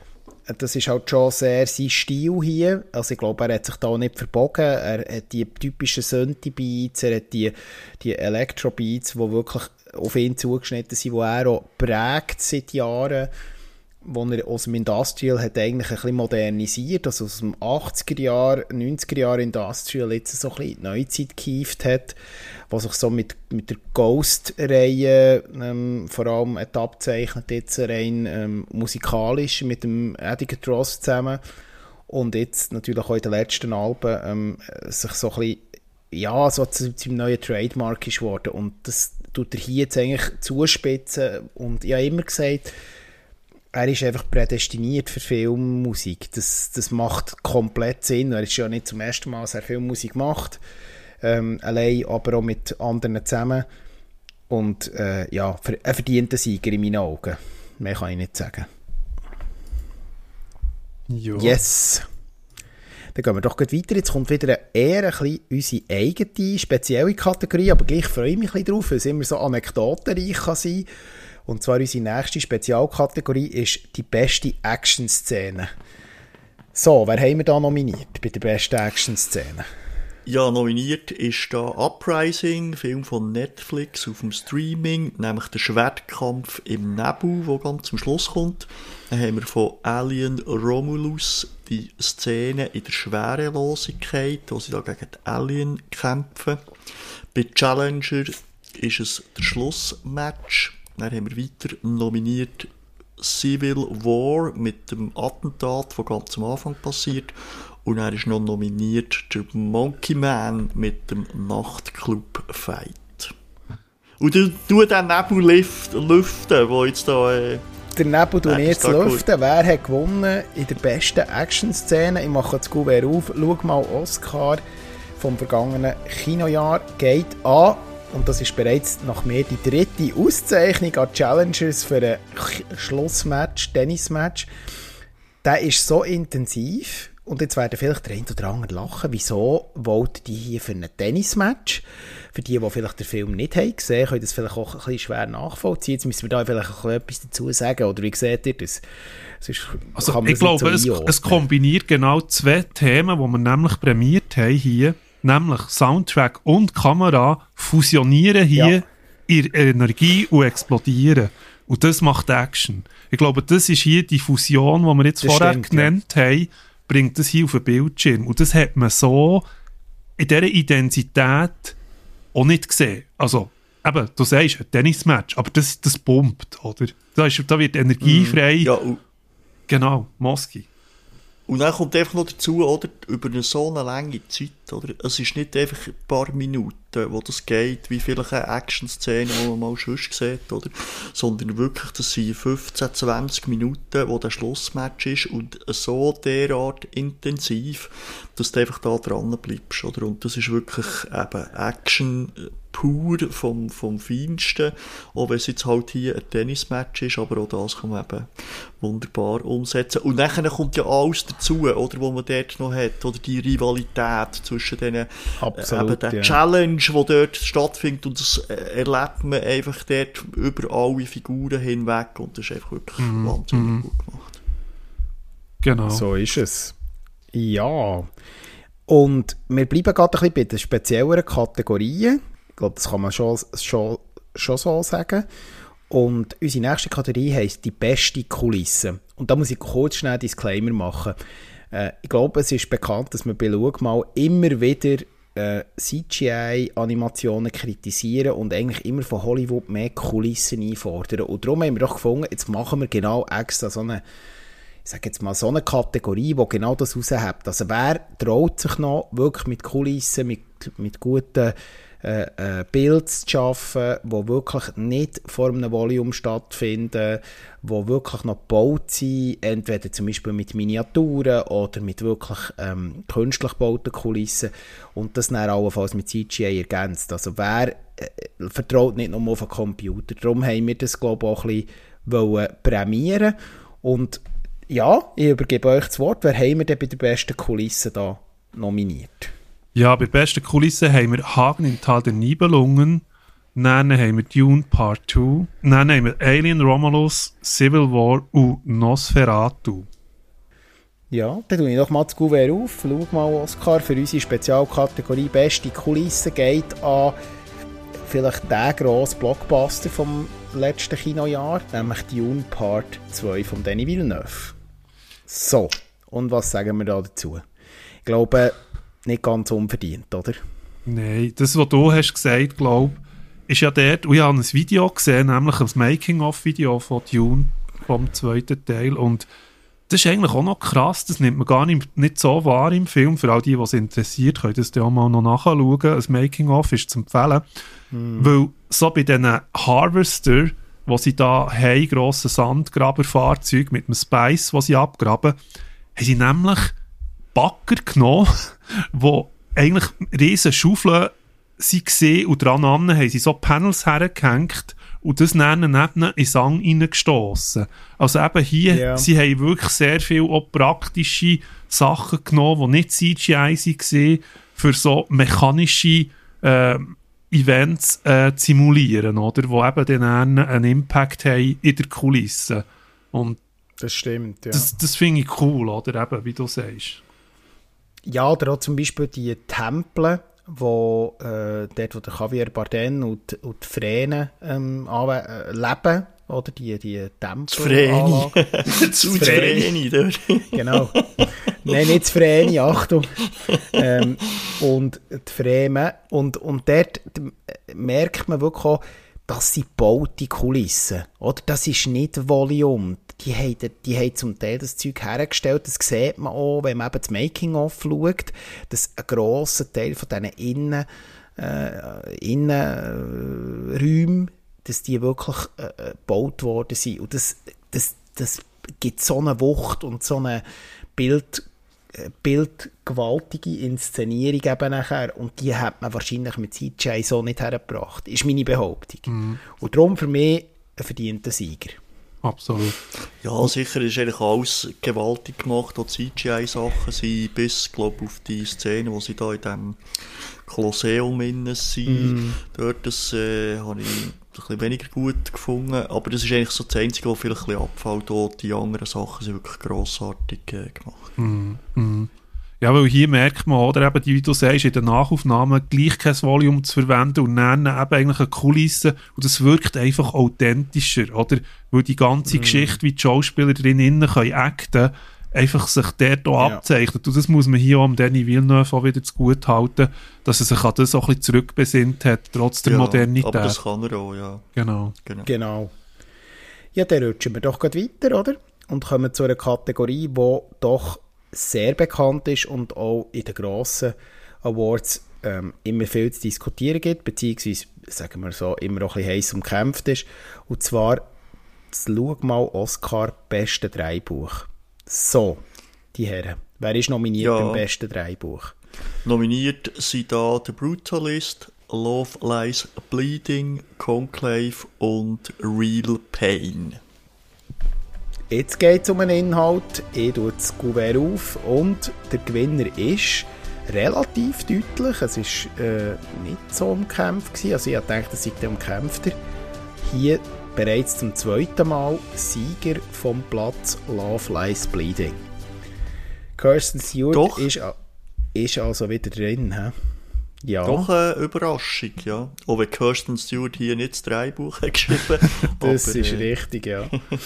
A: das ist halt schon sehr sein Stil hier, also ich glaube, er hat sich da nicht verbogen, er hat die typischen Synthi-Beats, er hat die, die Electro-Beats, die wirklich auf ihn zugeschnitten sind, die er auch prägt seit Jahren, wo er aus dem Industrial hat eigentlich ein bisschen modernisiert, also aus dem achtziger Jahr, neunziger Jahr Industrial jetzt so ein bisschen in die Neuzeit gehievt hat, was sich so mit, mit der Ghost-Reihe ähm, vor allem hat abzeichnet, jetzt rein ähm, musikalisch mit dem Atticus Ross zusammen und jetzt natürlich auch in den letzten Alben ähm, sich so ein bisschen, ja, so zu seinem neuen Trademark ist geworden und das tut er hier jetzt eigentlich zuspitzen und ich habe immer gesagt, er ist einfach prädestiniert für Filmmusik. Das, das macht komplett Sinn. Er ist ja nicht zum ersten Mal, dass er Filmmusik macht. Ähm, allein, aber auch mit anderen zusammen. Und äh, ja, ein verdienter Sieger in meinen Augen. Mehr kann ich nicht sagen.
B: Ja.
A: Yes. Dann gehen wir doch gleich weiter. Jetzt kommt wieder eine eher ein bisschen unsere eigene, spezielle Kategorie, aber gleich freue ich mich ein bisschen drauf, weil es immer so anekdotenreich kann sein. Und zwar unsere nächste Spezialkategorie ist die beste Action-Szene. So, wer haben wir da nominiert bei der besten Action-Szene?
C: Ja, nominiert ist da Uprising, Film von Netflix auf dem Streaming, nämlich der Schwertkampf im Nebel, der ganz zum Schluss kommt. Dann haben wir von Alien Romulus die Szene in der Schwerelosigkeit, wo sie da gegen die Alien kämpfen. Bei Challenger ist es der Schlussmatch. Dann haben wir weiter nominiert Civil War mit dem Attentat, das ganz am Anfang passiert. Und er ist noch nominiert der Monkey Man mit dem Nachtclub-Fight. Und du, du den Nebel lift, lüften, der jetzt da äh,
A: Der Nebel tue ich jetzt
C: Nein,
A: lüften. Wer hat gewonnen in der besten Action-Szene? Ich mache das Kuvert auf. Schau mal, Oscar vom vergangenen Kinojahr geht an. Und das ist bereits nach mir die dritte Auszeichnung an Challengers für ein Schlussmatch, Tennismatch. Der ist so intensiv. Und jetzt werden vielleicht der eine oder andere lachen. Wieso wollt die hier für ein Tennismatch? Für die, die vielleicht den Film nicht haben gesehen, können das vielleicht auch ein bisschen schwer nachvollziehen. Jetzt müssen wir da vielleicht auch etwas dazu sagen. Oder wie seht ihr das? Sonst
B: also ich glaube, es, es kombiniert genau zwei Themen, die wir nämlich prämiert haben hier. Nämlich Soundtrack und Kamera fusionieren hier ja. in Energie und explodieren. Und das macht Action. Ich glaube, das ist hier die Fusion, die wir jetzt das vorher stimmt, genannt ja. haben, bringt das hier auf den Bildschirm. Und das hat man so in dieser Intensität auch nicht gesehen. Also, eben, du sagst, ein Tennismatch, aber das, das pumpt, oder? Da, ist, da wird Energie frei.
C: Ja, und
B: genau, Moski.
C: Und dann kommt einfach noch dazu, oder, über so eine lange Zeit, oder? Es ist nicht einfach ein paar Minuten, wo das geht, wie vielleicht eine Action-Szene, die man mal schon sieht, oder? Sondern wirklich, das sind fünfzehn, zwanzig Minuten, wo der Schlussmatch ist und so derart intensiv, dass du einfach da dran bleibst, oder? Und das ist wirklich eben Action pur vom, vom Feinsten, auch wenn es jetzt halt hier ein Tennismatch ist, aber auch das kann man eben wunderbar umsetzen. Und dann kommt ja alles dazu, oder, wo man dort noch hat, oder die Rivalität zwischen denen,
A: Absolut,
C: eben der
A: ja.
C: Challenge, die dort stattfindet, und das erlebt man einfach dort über alle Figuren hinweg, und das ist einfach wirklich mm, wahnsinnig mm. gut gemacht.
B: Genau.
A: So ist es. Ja. Und wir bleiben gerade ein bisschen bei den spezielleren Kategorien. Ich glaube, das kann man schon, schon, schon so sagen. Und unsere nächste Kategorie heisst die beste Kulisse. Und da muss ich kurz schnell einen Disclaimer machen. Äh, ich glaube, es ist bekannt, dass wir bei Schau mal immer wieder äh, C G I-Animationen kritisieren und eigentlich immer von Hollywood mehr Kulissen einfordern. Und darum haben wir doch gefunden, jetzt machen wir genau extra so eine, ich sage jetzt mal, so eine Kategorie, die genau das raushebt. Also wer traut sich noch wirklich mit Kulissen, mit, mit guten Äh, äh, Bild zu schaffen, die wirklich nicht vor einem Volume stattfinden, die wirklich noch gebaut sind, entweder zum Beispiel mit Miniaturen oder mit wirklich ähm, künstlich gebauten Kulissen und das dann allenfalls mit C G I ergänzt. Also wer äh, vertraut nicht nur auf den Computer. Darum haben wir das, glaube ich, auch ein bisschen prämieren. Und ja, ich übergebe euch das Wort. Wer haben wir denn bei der besten Kulisse da nominiert?
B: Ja, bei der besten Kulisse haben wir Hagen im Tal der Nibelungen, dann haben wir Dune Part zwei, dann haben wir Alien Romulus, Civil War und Nosferatu.
A: Ja, dann tue ich noch mal das Kuvert auf. Schau mal, Oscar, für unsere Spezialkategorie beste Kulisse geht an vielleicht der grosse Blockbuster vom letzten Kinojahr, nämlich Dune Part zwei von Denis Villeneuve. So, und was sagen wir da dazu? Ich glaube, nicht ganz unverdient, oder?
B: Nein, das, was du hast gesagt, glaube ich, ist ja dort, und ich habe ein Video gesehen, nämlich ein Making-of-Video von Dune, vom zweiten Teil, und das ist eigentlich auch noch krass, das nimmt man gar nicht, nicht so wahr im Film, für all die, die es interessiert, können das dann auch mal noch nachschauen, ein Making-of ist zu empfehlen, hm. weil so bei diesen Harvester, wo sie da haben, grosse Sandgraberfahrzeuge mit einem Spice, was sie abgraben, haben sie nämlich Bagger genommen, wo eigentlich riesen Schaufeln waren und dran an haben sie so Panels hergehängt und das dann neben in Sang reingestossen. Also eben hier, yeah. sie haben wirklich sehr viel auch praktische Sachen genommen, die nicht C G I waren, für so mechanische äh, Events äh, zu simulieren, oder? Die eben dann einen Impact haben in der Kulisse. Und
A: das stimmt, ja.
B: Das, das finde ich cool, oder? Eben, wie du sagst.
A: Ja, oder auch zum Beispiel die Tempel, wo, äh, dort, wo der Javier Bardem und, und die Fräne ähm, äh, leben, oder? Die, die Tempel.
C: Vreni. Zu Vreni, dort.
A: Genau. Nein, nicht die Vreni, Achtung. ähm, und die Fremen. Und, und dort merkt man wirklich auch, das sind gebaute Kulissen, oder? Das ist nicht Volume. Die haben, die haben zum Teil das Zeug hergestellt, das sieht man auch, wenn man eben das Making-of schaut, dass ein grosser Teil von diesen Innen, äh, Innenräumen, dass die wirklich äh, gebaut worden sind. Und das das, das gibt so eine Wucht und so eine Bild, bildgewaltige Inszenierung eben nachher. Und die hat man wahrscheinlich mit C G I so nicht hergebracht. Ist meine Behauptung. Mhm. Und darum für mich ein verdienter Sieger.
B: Absolut.
C: Ja, sicher ist eigentlich alles gewaltig gemacht, auch C G I-Sachen sind, bis, glaube auf die Szene, wo sie da in diesem Kolosseum innen sind. Mm. Dort, das äh, habe ich ein bisschen weniger gut gefunden, aber das ist eigentlich so das Einzige, was vielleicht ein bisschen abfällt. Auch die anderen Sachen sind wirklich grossartig äh, gemacht.
B: Mm. Mm. Ja, weil hier merkt man, oder eben, wie du sagst, in den Nachaufnahmen gleich kein Volume zu verwenden und dann eben eigentlich eine Kulisse und das wirkt einfach authentischer, oder? Weil die ganze mm. Geschichte, wie die Schauspieler drinnen können acten, einfach sich dort auch ja. abzeichnet. Und das muss man hier auch am Denis Villeneuve auch wieder zugute halten, dass er sich an das auch ein bisschen zurückbesinnt hat, trotz der
C: ja,
B: Modernität.
C: Aber das kann er auch, ja.
B: Genau.
A: Genau. genau. Ja, dann rutschen wir doch gleich weiter, oder? Und kommen zu einer Kategorie, die doch sehr bekannt ist und auch in den grossen Awards ähm, immer viel zu diskutieren gibt, beziehungsweise, sagen wir so, immer auch ein bisschen heiß umkämpft ist. Und zwar das «Schau mal Oscar beste Dreibuch». So, die Herren. Wer ist nominiert ja. im besten Dreibuch?
C: Nominiert sind da «The Brutalist», «Love Lies Bleeding», «Conclave» und «Real Pain».
A: Jetzt geht es um einen Inhalt, ich tue das Kuvert auf und der Gewinner ist relativ deutlich, es war äh, nicht so umkämpft gewesen, also ich habe gedacht, es sei der umkämpfter. Hier bereits zum zweiten Mal Sieger vom Platz «Love Lies Bleeding». Kirsten Stewart ist, ist also wieder drin. He? Ja.
C: Doch eine Überraschung, ja. Auch wenn Kirsten Stewart hier nicht das Dreibuch hat geschrieben.
A: Das
C: aber,
A: ist
C: äh,
A: richtig, ja.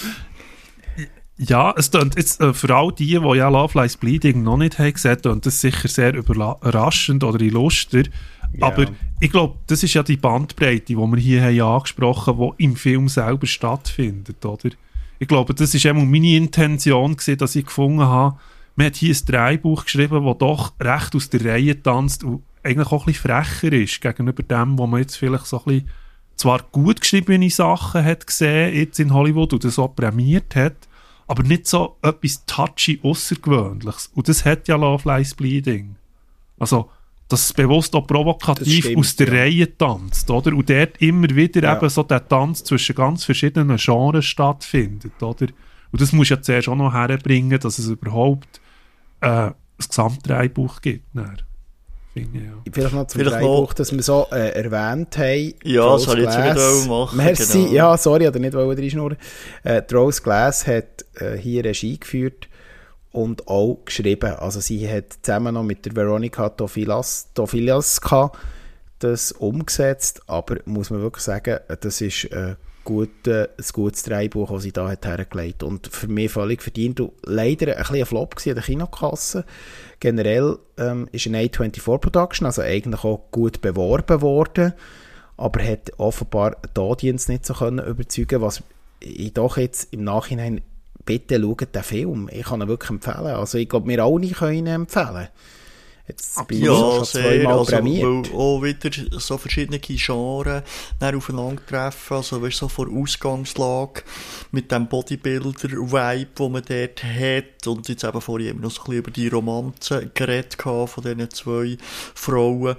B: Ja, es klingt jetzt äh, für all die, die ja «Love Lies Bleeding» noch nicht haben gesehen, und das ist sicher sehr überraschend oder illuster. Ja. Aber ich glaube, das ist ja die Bandbreite, die wir hier haben angesprochen haben, die im Film selber stattfindet, oder? Ich glaube, das war eben meine Intention gewesen, dass ich gefunden habe, man hat hier ein Dreibuch geschrieben, das doch recht aus der Reihe tanzt und eigentlich auch ein bisschen frecher ist gegenüber dem, wo man jetzt vielleicht so ein bisschen zwar gut geschriebene Sachen hat gesehen, jetzt in Hollywood und das auch prämiert hat, aber nicht so etwas touchy Außergewöhnliches. Und das hat ja «Love Lies Bleeding». Also, dass es bewusst auch provokativ stimmt, aus der ja. Reihe tanzt, oder? Und dort immer wieder ja. eben so der Tanz zwischen ganz verschiedenen Genres stattfindet, oder? Und das muss ja zuerst auch noch herbringen, dass es überhaupt äh, ein Gesamtdreibuch gibt. Dann. Finde ich, ja.
A: Vielleicht noch zum Vielleicht Dreibuch, noch, dass wir so äh, erwähnt haben.
C: Ja, das soll ich jetzt wieder machen.
A: Merci,
C: genau.
A: ja, sorry, oder nicht reinschnurren. Äh, Rose Glass hat äh, hier Regie geführt und auch geschrieben. Also sie hat zusammen noch mit der Veronica Tofilas, Tofilaska das umgesetzt, aber muss man wirklich sagen, das ist äh, gut, äh, ein gutes Dreibuch, das sie da hat hergelegt und für mich völlig verdient. Und leider ein bisschen ein Flop gewesen an der Kinokasse. Generell ähm, ist eine A vierundzwanzig Production, also eigentlich auch gut beworben worden, aber hat offenbar die Audience nicht so können überzeugen, was ich doch jetzt im Nachhinein bitte schaut den Film. Ich kann ihn wirklich empfehlen. Also ich glaube, wir alle können ihn empfehlen. Jetzt bin ich
C: ja,
A: schon zweimal
C: also,
A: prämiert.
C: Weil auch wieder so verschiedene Genres aufeinandertreffen. Also weißt, so von Ausgangslage mit dem Bodybuilder-Vibe, den man dort hat. Und jetzt eben vorhin eben noch so ein bisschen über die Romanze geredet von diesen zwei Frauen.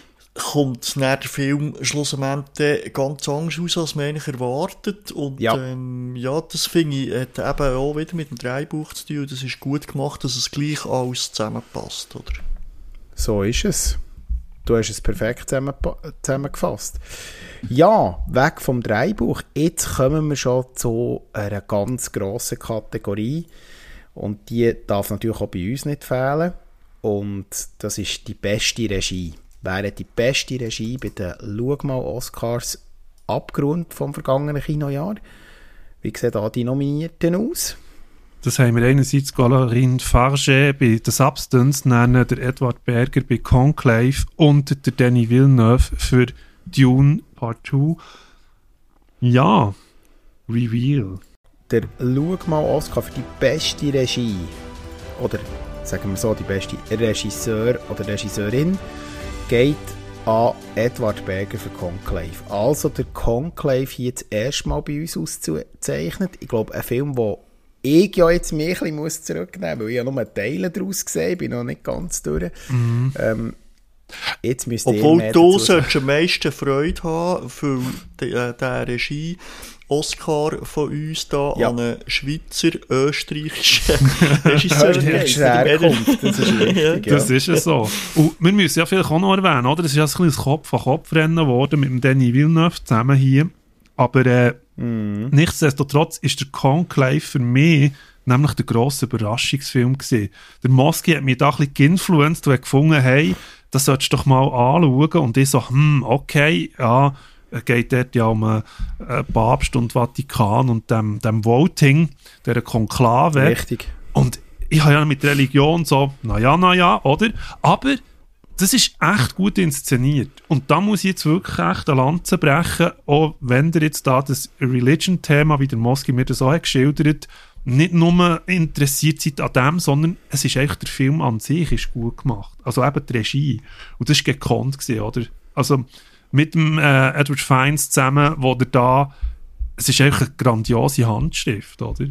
C: Kommt dann der Film schlussendlich ganz anders aus, als man eigentlich erwartet. Und ja, ähm, ja das finde ich, hat eben auch wieder mit dem Dreibuch zu tun. Das ist gut gemacht, dass es gleich alles zusammenpasst, oder?
A: So ist es. Du hast es perfekt zusammengefasst. Ja, weg vom Dreibuch. Jetzt kommen wir schon zu einer ganz grossen Kategorie. Und die darf natürlich auch bei uns nicht fehlen. Und das ist die beste Regie. Wer hat die beste Regie bei den «Schau mal Oscars» abgerundet vom vergangenen Kinojahr? Wie sehen da die Nominierten aus?
B: Das haben wir einerseits Corinne Farge bei «The Substance», dann der Edward Berger bei «Conclave» und der Denis Villeneuve für «Dune Part zwei». Ja, Reveal.
A: Der «Schau mal Oscar» für die beste Regie, oder sagen wir so, die beste Regisseur oder Regisseurin, geht an Edward Berger für Conclave. Also der Conclave hier das erste Mal bei uns ausgezeichnet. Ich glaube, ein Film, der ich ja jetzt mich ein bisschen zurücknehmen muss, weil ich ja nur Teile daraus gesehen bin noch nicht ganz durch. Mhm. Ähm, jetzt müsst ihr
C: Obwohl du solltest am meisten Freude haben für den, äh, den Regie Oscar von uns da ja. an einen Schweizer, österreichischen Regisseur.
A: kommt. Das ist richtig, ja.
B: Das ist es so. Und wir müssen ja vielleicht auch noch erwähnen, oder? Es ist ja ein kleines Kopf-an-Kopf-Rennen geworden mit dem Denis Villeneuve zusammen hier. Aber äh, mm. nichtsdestotrotz ist der Conclave für mich nämlich der grosse Überraschungsfilm gewesen. Der Moski hat mich da ein bisschen geinfluenced und hat gefunden, hey, das solltest du doch mal anschauen. Und ich so, hm, okay, ja, es geht dort ja um einen Papst und Vatikan und dem, dem Voting, der Konklave.
A: Richtig.
B: Und ich habe ja mit Religion so, naja, naja, oder? Aber das ist echt gut inszeniert. Und da muss ich jetzt wirklich echt eine Lanze brechen, auch wenn ihr jetzt da das Religion-Thema, wie der Moski mir das auch hat geschildert, nicht nur interessiert seid an dem, sondern es ist eigentlich der Film an sich ist gut gemacht. Also eben die Regie. Und das war gekonnt gewesen, oder? Also mit dem äh, Edward Fiennes zusammen, wo der da, es ist eigentlich eine grandiose Handschrift, oder?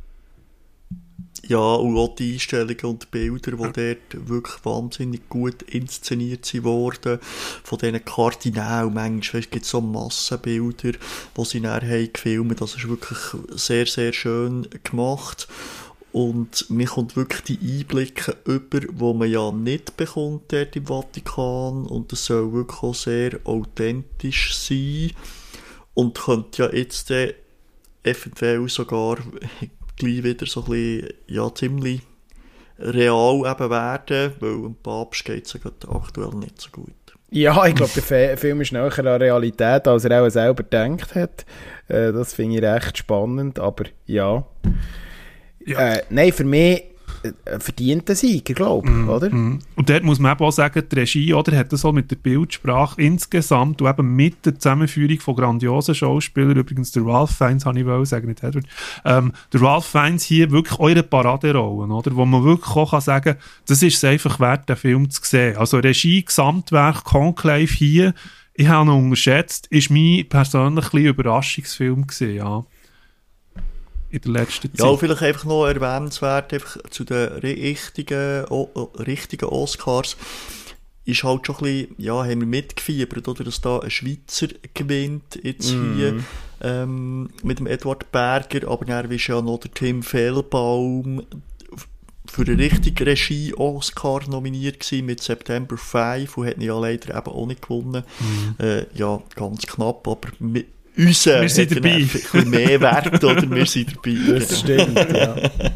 C: Ja, und auch die Einstellungen und die Bilder, die dort wirklich wahnsinnig gut inszeniert wurden, von diesen Kardinälen, manchmal gibt es so Massenbilder, die sie nachher haben gefilmt, das ist wirklich sehr, sehr schön gemacht. Und mir kommt wirklich die Einblicke über, die man ja nicht bekommt dort im Vatikan. Und das soll wirklich auch sehr authentisch sein. Und könnte ja jetzt äh, eventuell sogar gleich wieder so ein bisschen, ja, ziemlich real eben werden, weil dem Papst geht es ja aktuell nicht so gut.
A: Ja, ich glaube, der Film ist näher an Realität, als er auch selber gedacht hat. Äh, das finde ich recht spannend, aber ja... Ja. Äh, nein, für mich äh, verdient ein Sieger, glaube ich, mm, oder?
B: Mm. Und dort muss man eben auch sagen, die Regie, oder, hat das auch mit der Bildsprache insgesamt und eben mit der Zusammenführung von grandiosen Schauspielern, übrigens der Ralph Fiennes, habe ich wollen sagen, nicht Edward, ähm, der Ralph Fiennes hier wirklich eure Paraderollen, oder? Wo man wirklich auch kann sagen, das ist es einfach wert, den Film zu sehen. Also Regie, Gesamtwerk, Conclave hier, ich habe ihn unterschätzt, ist mein persönlich ein bisschen Überraschungsfilm gewesen, ja. In der letzten Zeit.
C: Ja, vielleicht einfach noch erwähnenswert, einfach zu den richtigen, o- richtigen Oscars, ist halt schon ein bisschen, ja, haben wir mitgefiebert, oder, dass da ein Schweizer gewinnt, jetzt mm. hier, ähm, mit dem Edward Berger, aber dann ist ja noch der Tim Fehlbaum für einen richtigen Regie-Oscar nominiert gewesen, mit September fünf, und hat ihn ja leider eben auch nicht gewonnen. Mm. Äh, ja, ganz knapp, aber mit Unser
B: wir sind dabei.
C: Ein bisschen mehr Wert, oder? Wir sind dabei.
A: Das stimmt, ja.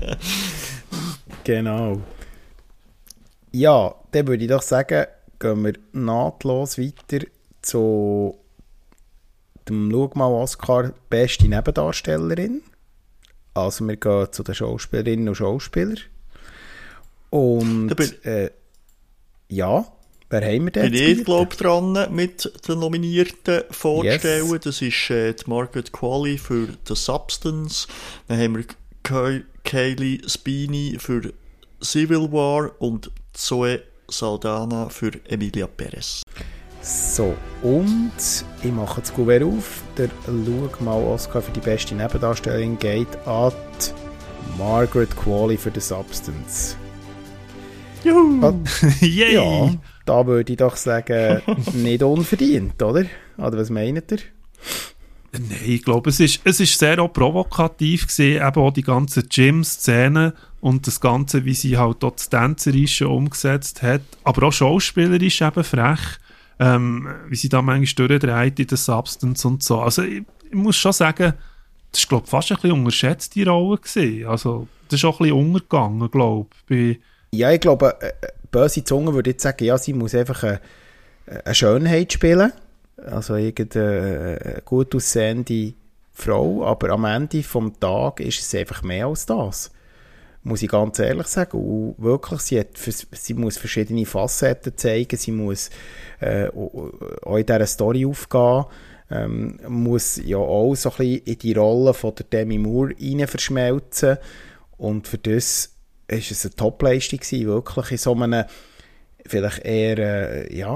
A: Genau. Ja, dann würde ich doch sagen, gehen wir nahtlos weiter zu dem Schau mal Oscar beste Nebendarstellerin. Also wir gehen zu den Schauspielerinnen und Schauspielern. Und äh, ja, wer haben wir denn?
C: Bin ich, glaube dran mit den Nominierten vorzustellen. Yes. Das ist äh, die Margaret Qualley für The Substance. Dann haben wir Kay- Kaylee Spini für Civil War und Zoe Saldana für Emilia Perez.
A: So, und ich mache das Kuvert auf. Der Schau mal Oscar für die beste Nebendarstellerin geht an Margaret Qualley für The Substance.
C: Juhu!
A: Ah, ja, da würde ich doch sagen, nicht unverdient, oder? Oder was meint ihr?
B: Nein, ich glaube, es ist, es ist sehr auch provokativ gewesen, eben auch die ganzen Gym-Szenen und das Ganze, wie sie halt dort das Tänzerische umgesetzt hat, aber auch schauspielerisch eben frech, ähm, wie sie da manchmal durchdreht in der Substance und so. Also ich, ich muss schon sagen, das war, glaube ich, fast ein bisschen unterschätzt, die Rolle gewesen. Also das ist auch ein bisschen untergegangen, glaube ich.
A: Ja, ich glaube, äh, böse Zunge würde jetzt sagen, ja, sie muss einfach eine, eine Schönheit spielen. Also irgendeine gut aussehende Frau. Aber am Ende des Tages ist es einfach mehr als das. Muss ich ganz ehrlich sagen. Und wirklich, sie, hat, sie muss verschiedene Facetten zeigen. Sie muss äh, auch in dieser Story aufgehen. Ähm, muss ja auch so ein bisschen in die Rolle von der Demi Moore rein verschmelzen. Und für das ist es eine Top-Leistung gewesen, wirklich in so einem vielleicht eher, äh, ja,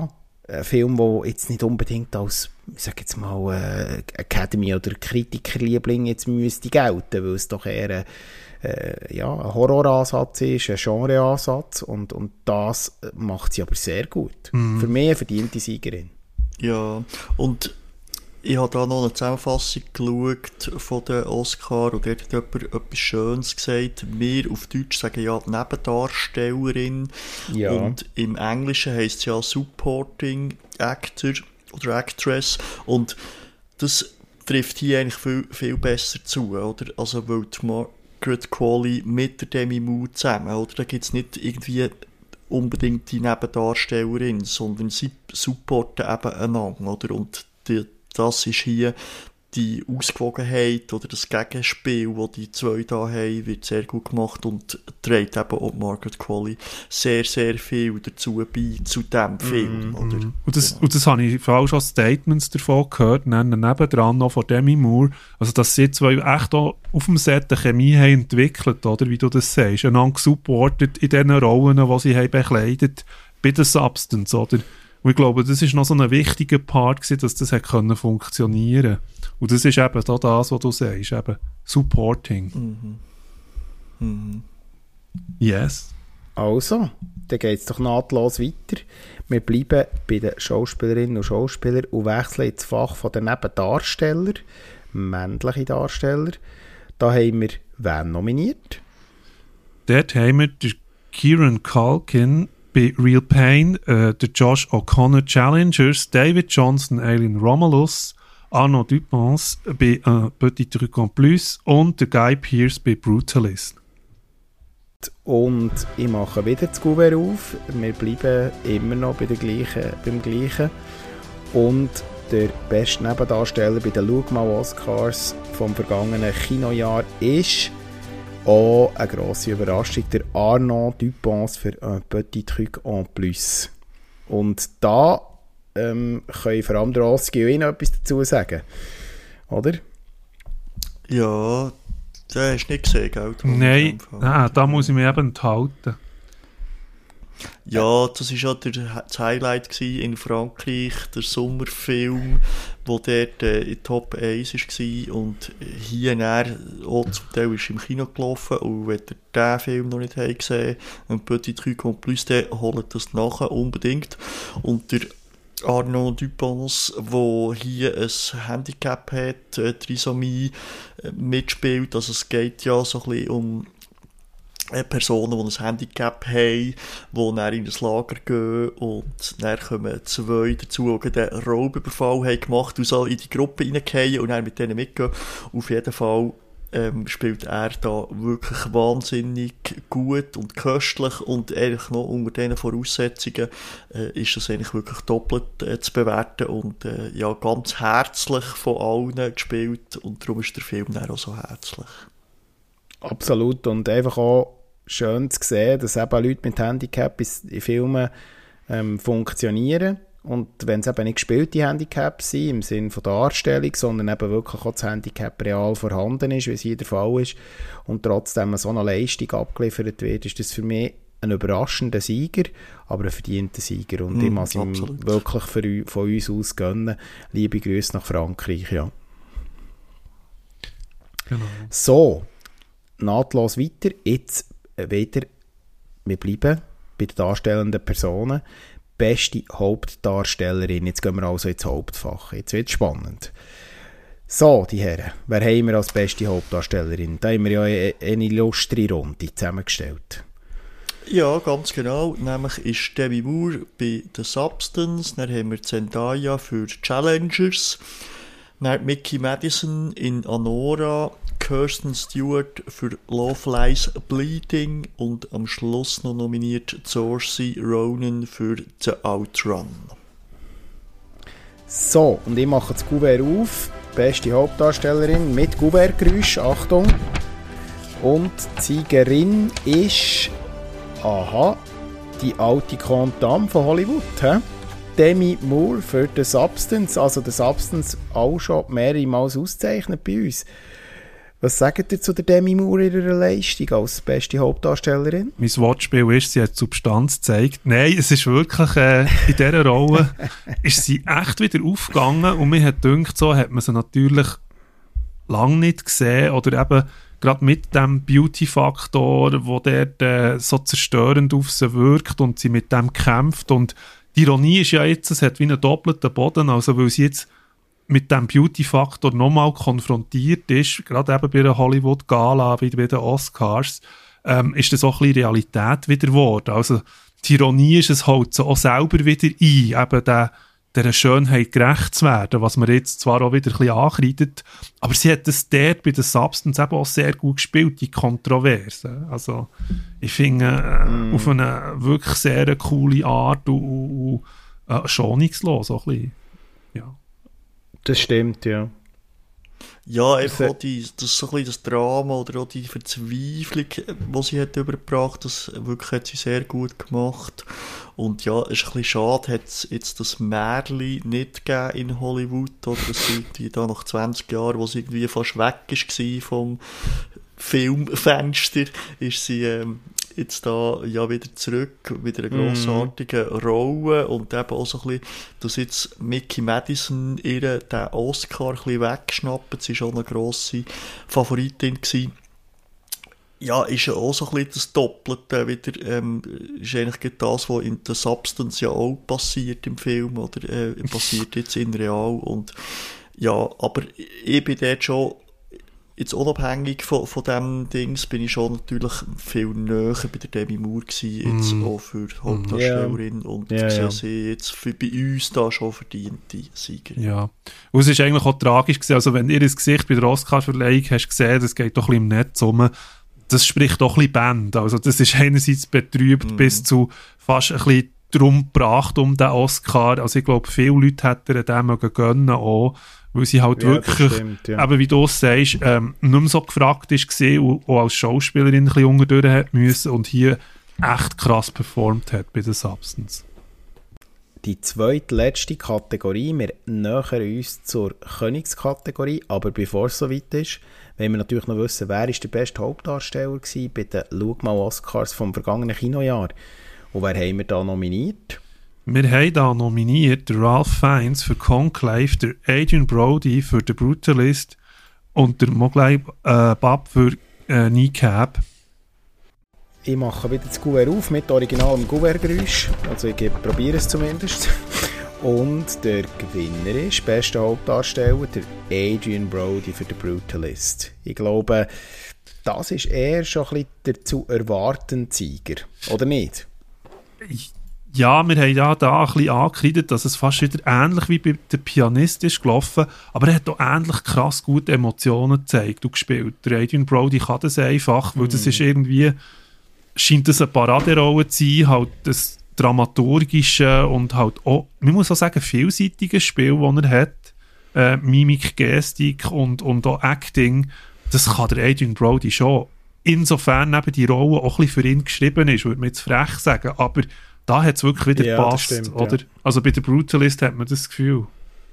A: ein Film, der jetzt nicht unbedingt als, ich sag jetzt mal, äh, Academy- oder Kritikerliebling jetzt müsste gelten, weil es doch eher äh, ja, ein Horroransatz ist, ein Genreansatz und, und das macht sie aber sehr gut. Mhm. Für mich eine verdiente Siegerin.
C: Ja, und ich habe da noch eine Zusammenfassung geschaut von den Oscar und dort hat jemand etwas Schönes gesagt. Wir auf Deutsch sagen ja Nebendarstellerin
A: ja.
C: Und im Englischen heisst es ja Supporting Actor oder Actress und das trifft hier eigentlich viel, viel besser zu, oder? Also weil die Margaret Qualley mit der Demi Moore zusammen, oder? Da gibt es nicht irgendwie unbedingt die Nebendarstellerin, sondern sie supporten eben einander, oder? Und die das ist hier die Ausgewogenheit oder das Gegenspiel, das die zwei da haben, wird sehr gut gemacht und trägt eben auch Margaret Qualley sehr, sehr viel dazu bei, zu diesem Film.
B: Mm,
C: oder?
B: Und, das,
C: genau.
B: und das habe ich vor allem schon Statements davon gehört, nebendran noch von Demi Moore, also dass sie zwei echt auch auf dem Set eine Chemie haben entwickelt, oder wie du das sagst, einander gesupportet in den Rollen, die sie haben bekleidet, bei der Substance, oder? Und ich glaube, das war noch so ein wichtiger Part gewesen, dass das hat können funktionieren. Und das ist eben da das, was du sagst, eben Supporting.
C: Mhm. Mhm.
B: Yes.
A: Also, dann geht es doch nahtlos weiter. Wir bleiben bei den Schauspielerinnen und Schauspielern und wechseln ins Fach von den Nebendarsteller, männliche Darsteller. Da haben wir wen nominiert?
B: Dort haben wir den Kieran Culkin bei Real Pain, äh, der Josh O'Connor Challengers, David Johnson, Aileen Romulus, Arnaud Dupont bei Un Petit Truc en Plus und der Guy Pearce bei Brutalist.
A: Und ich mache wieder das Kuvert auf. Wir bleiben immer noch bei der gleichen, beim gleichen. Und der beste Nebendarsteller bei den Schau mal Oscars vom vergangenen Kinojahr ist auch eine grosse Überraschung, der Arnaud Dupont für Un Petit Truc en Plus. Und da ähm, können vor allem der Oski und ich noch etwas dazu sagen. Oder?
C: Ja, den hast du nicht gesehen, gell?
B: Nein, ah, da muss ich mich eben enthalten.
C: Ja, das war ja der, das Highlight in Frankreich, der Sommerfilm, der dort äh, in Top eins war und hier näher auch zum Teil ist im Kino gelaufen und wenn ihr diesen Film noch nicht habt gesehen, ein Petit Truc en Plus, dann holt das nachher unbedingt. Und der Arnaud Dupont, der hier ein Handicap hat, äh, Trisomie, äh, mitspielt, also es geht ja so ein bisschen um Personen, die ein Handicap haben, die dann in das Lager gehen und dann kommen zwei dazu, die den Raubüberfall haben gemacht und so in die Gruppe reingehen und dann mit denen mitgehen. Auf jeden Fall ähm, spielt er da wirklich wahnsinnig gut und köstlich und eigentlich noch unter diesen Voraussetzungen äh, ist das eigentlich wirklich doppelt äh, zu bewerten und äh, ja, ganz herzlich von allen gespielt und darum ist der Film dann auch so herzlich.
A: Absolut und einfach auch schön zu sehen, dass eben Leute mit Handicap in Filmen ähm, funktionieren und wenn es eben nicht gespielte Handicaps sind, im Sinne von der Darstellung, sondern eben wirklich auch das Handicap real vorhanden ist, wie es hier der Fall ist und trotzdem so eine Leistung abgeliefert wird, ist das für mich ein überraschender Sieger, aber ein verdienter Sieger und mm, ich muss ihm wirklich für, von uns aus gönnen. Liebe Grüße nach Frankreich, ja.
B: Genau.
A: So, nahtlos weiter, jetzt wieder, wir bleiben bei den darstellenden Personen. Beste Hauptdarstellerin, jetzt gehen wir also ins Hauptfach, jetzt wird es spannend. So, die Herren, wer haben wir als beste Hauptdarstellerin? Da haben wir ja eine, eine illustre Runde zusammengestellt.
C: Ja, ganz genau, nämlich ist Demi Moore bei The Substance, dann haben wir Zendaya für Challengers, dann Mickey Madison in Anora, Kirsten Stewart für Love Lies Bleeding und am Schluss noch nominiert Saoirse Ronan für The Outrun.
A: So, und ich mache das Kuvert auf. Beste Hauptdarstellerin mit Kuvertgeräusch, Achtung. Und die Siegerin ist, aha, die alte Quantum von Hollywood, he? Demi Moore für The Substance, also The Substance auch schon mehrere Mal ausgezeichnet bei uns. Was sagt ihr zu der Demi Moore ihrer Leistung als beste Hauptdarstellerin?
B: Mein Wortspiel ist, sie hat Substanz gezeigt. Nein, es ist wirklich, äh, in dieser Rolle ist sie echt wieder aufgegangen und mir hat gedacht, so hat man sie natürlich lange nicht gesehen oder eben gerade mit dem Beauty-Faktor, wo der äh, so zerstörend auf sie wirkt und sie mit dem kämpft. Und die Ironie ist ja jetzt, es hat wie einen doppelten Boden, also weil sie jetzt mit dem Beauty-Faktor nochmal konfrontiert ist, gerade eben bei der Hollywood-Gala, bei den Oscars, ähm, ist das auch ein bisschen Realität wieder geworden. Also die Ironie ist, es holt sie auch selber wieder ein, eben der, dieser Schönheit gerecht zu werden, was man jetzt zwar auch wieder ein bisschen ankreidet, aber sie hat das dort bei der Substance eben auch sehr gut gespielt, die Kontroverse. Also ich finde, äh, mm. auf eine wirklich sehr coole Art und, und, und äh, schonungslos auch ein bisschen. Ja.
A: Das stimmt, ja.
C: Ja, einfach auch die, das, so ein bisschen das Drama oder auch die Verzweiflung, die sie hat übergebracht, das wirklich hat sie sehr gut gemacht. Und ja, es ist ein bisschen schade, hat es jetzt das Märchen nicht gegeben in Hollywood, oder dass sie irgendwie da nach zwanzig Jahren, wo sie irgendwie fast weg war vom Filmfenster, ist sie ähm, jetzt da ja wieder zurück, wieder eine grossartige mm. Rolle und eben auch so ein bisschen, dass jetzt Mickey Madison ihr den Oscar ein bisschen weggeschnappt, sie war auch eine grosse Favoritin gewesen. Ja, ist ja auch so ein bisschen das Doppelte wieder, ähm, ist eigentlich das, was in der Substance ja auch passiert im Film, oder äh, passiert jetzt in Real und ja, aber ich bin dort schon jetzt unabhängig von, von dem Dings bin ich schon natürlich viel näher bei der Demi Moore gewesen, jetzt mm. auch für die Hauptdarstellerin yeah. und yeah, yeah. sie jetzt für, bei uns da schon verdiente Sieger.
B: Ja, und es ist eigentlich auch tragisch gewesen, also wenn ihr das Gesicht bei der Oscar-Verleihung hast gesehen, das geht doch ein bisschen im Netz um, das spricht doch ein bisschen Band, also das ist einerseits betrübt mm. bis zu fast ein bisschen drum gebracht um den Oscar, also ich glaube, viele Leute hätten den mögen gönnen auch, weil sie halt ja, wirklich, stimmt, ja. eben wie du es sagst, ähm, nicht mehr so gefragt ist und auch als Schauspielerin ein bisschen unterdurch hat müssen und hier echt krass performt hat bei der Substance.
A: Die zweitletzte Kategorie, wir nähern uns zur Königskategorie, aber bevor es soweit ist, wollen wir natürlich noch wissen, wer ist der beste Hauptdarsteller gewesen bei den «Schau mal Oscars» vom vergangenen Kinojahr. Und wer haben wir da nominiert?
B: Wir haben da nominiert Ralph Fiennes für Conclave, der Adrien Brody für The Brutalist und der Mowgli äh, Bab für äh, Kneecap.
A: Ich mache wieder das Kuvert auf mit originalem Kuvertgeräusch. Also ich probiere es zumindest. Und der Gewinner ist, bester Hauptdarsteller, der Adrien Brody für The Brutalist. Ich glaube, das ist eher schon ein bisschen der zu erwartende Sieger, oder nicht?
B: Ich Ja, wir haben ja da ein bisschen angekreidet, dass es fast wieder ähnlich wie bei der Pianist ist gelaufen, aber er hat auch ähnlich krass gute Emotionen gezeigt und gespielt. Der Adrien Brody kann das einfach, weil mm. das ist irgendwie, scheint das eine Paraderolle zu sein, halt das dramaturgische und halt auch, man muss auch sagen, vielseitiges Spiel, das er hat, äh, Mimik, Gestik und, und auch Acting, das kann der Adrien Brody schon. Insofern eben die Rolle auch ein bisschen für ihn geschrieben ist, würde man jetzt frech sagen, aber da hat es wirklich wieder
A: ja,
B: gepasst,
A: stimmt,
B: oder?
A: Ja.
B: Also bei der Brutalist hat man das Gefühl.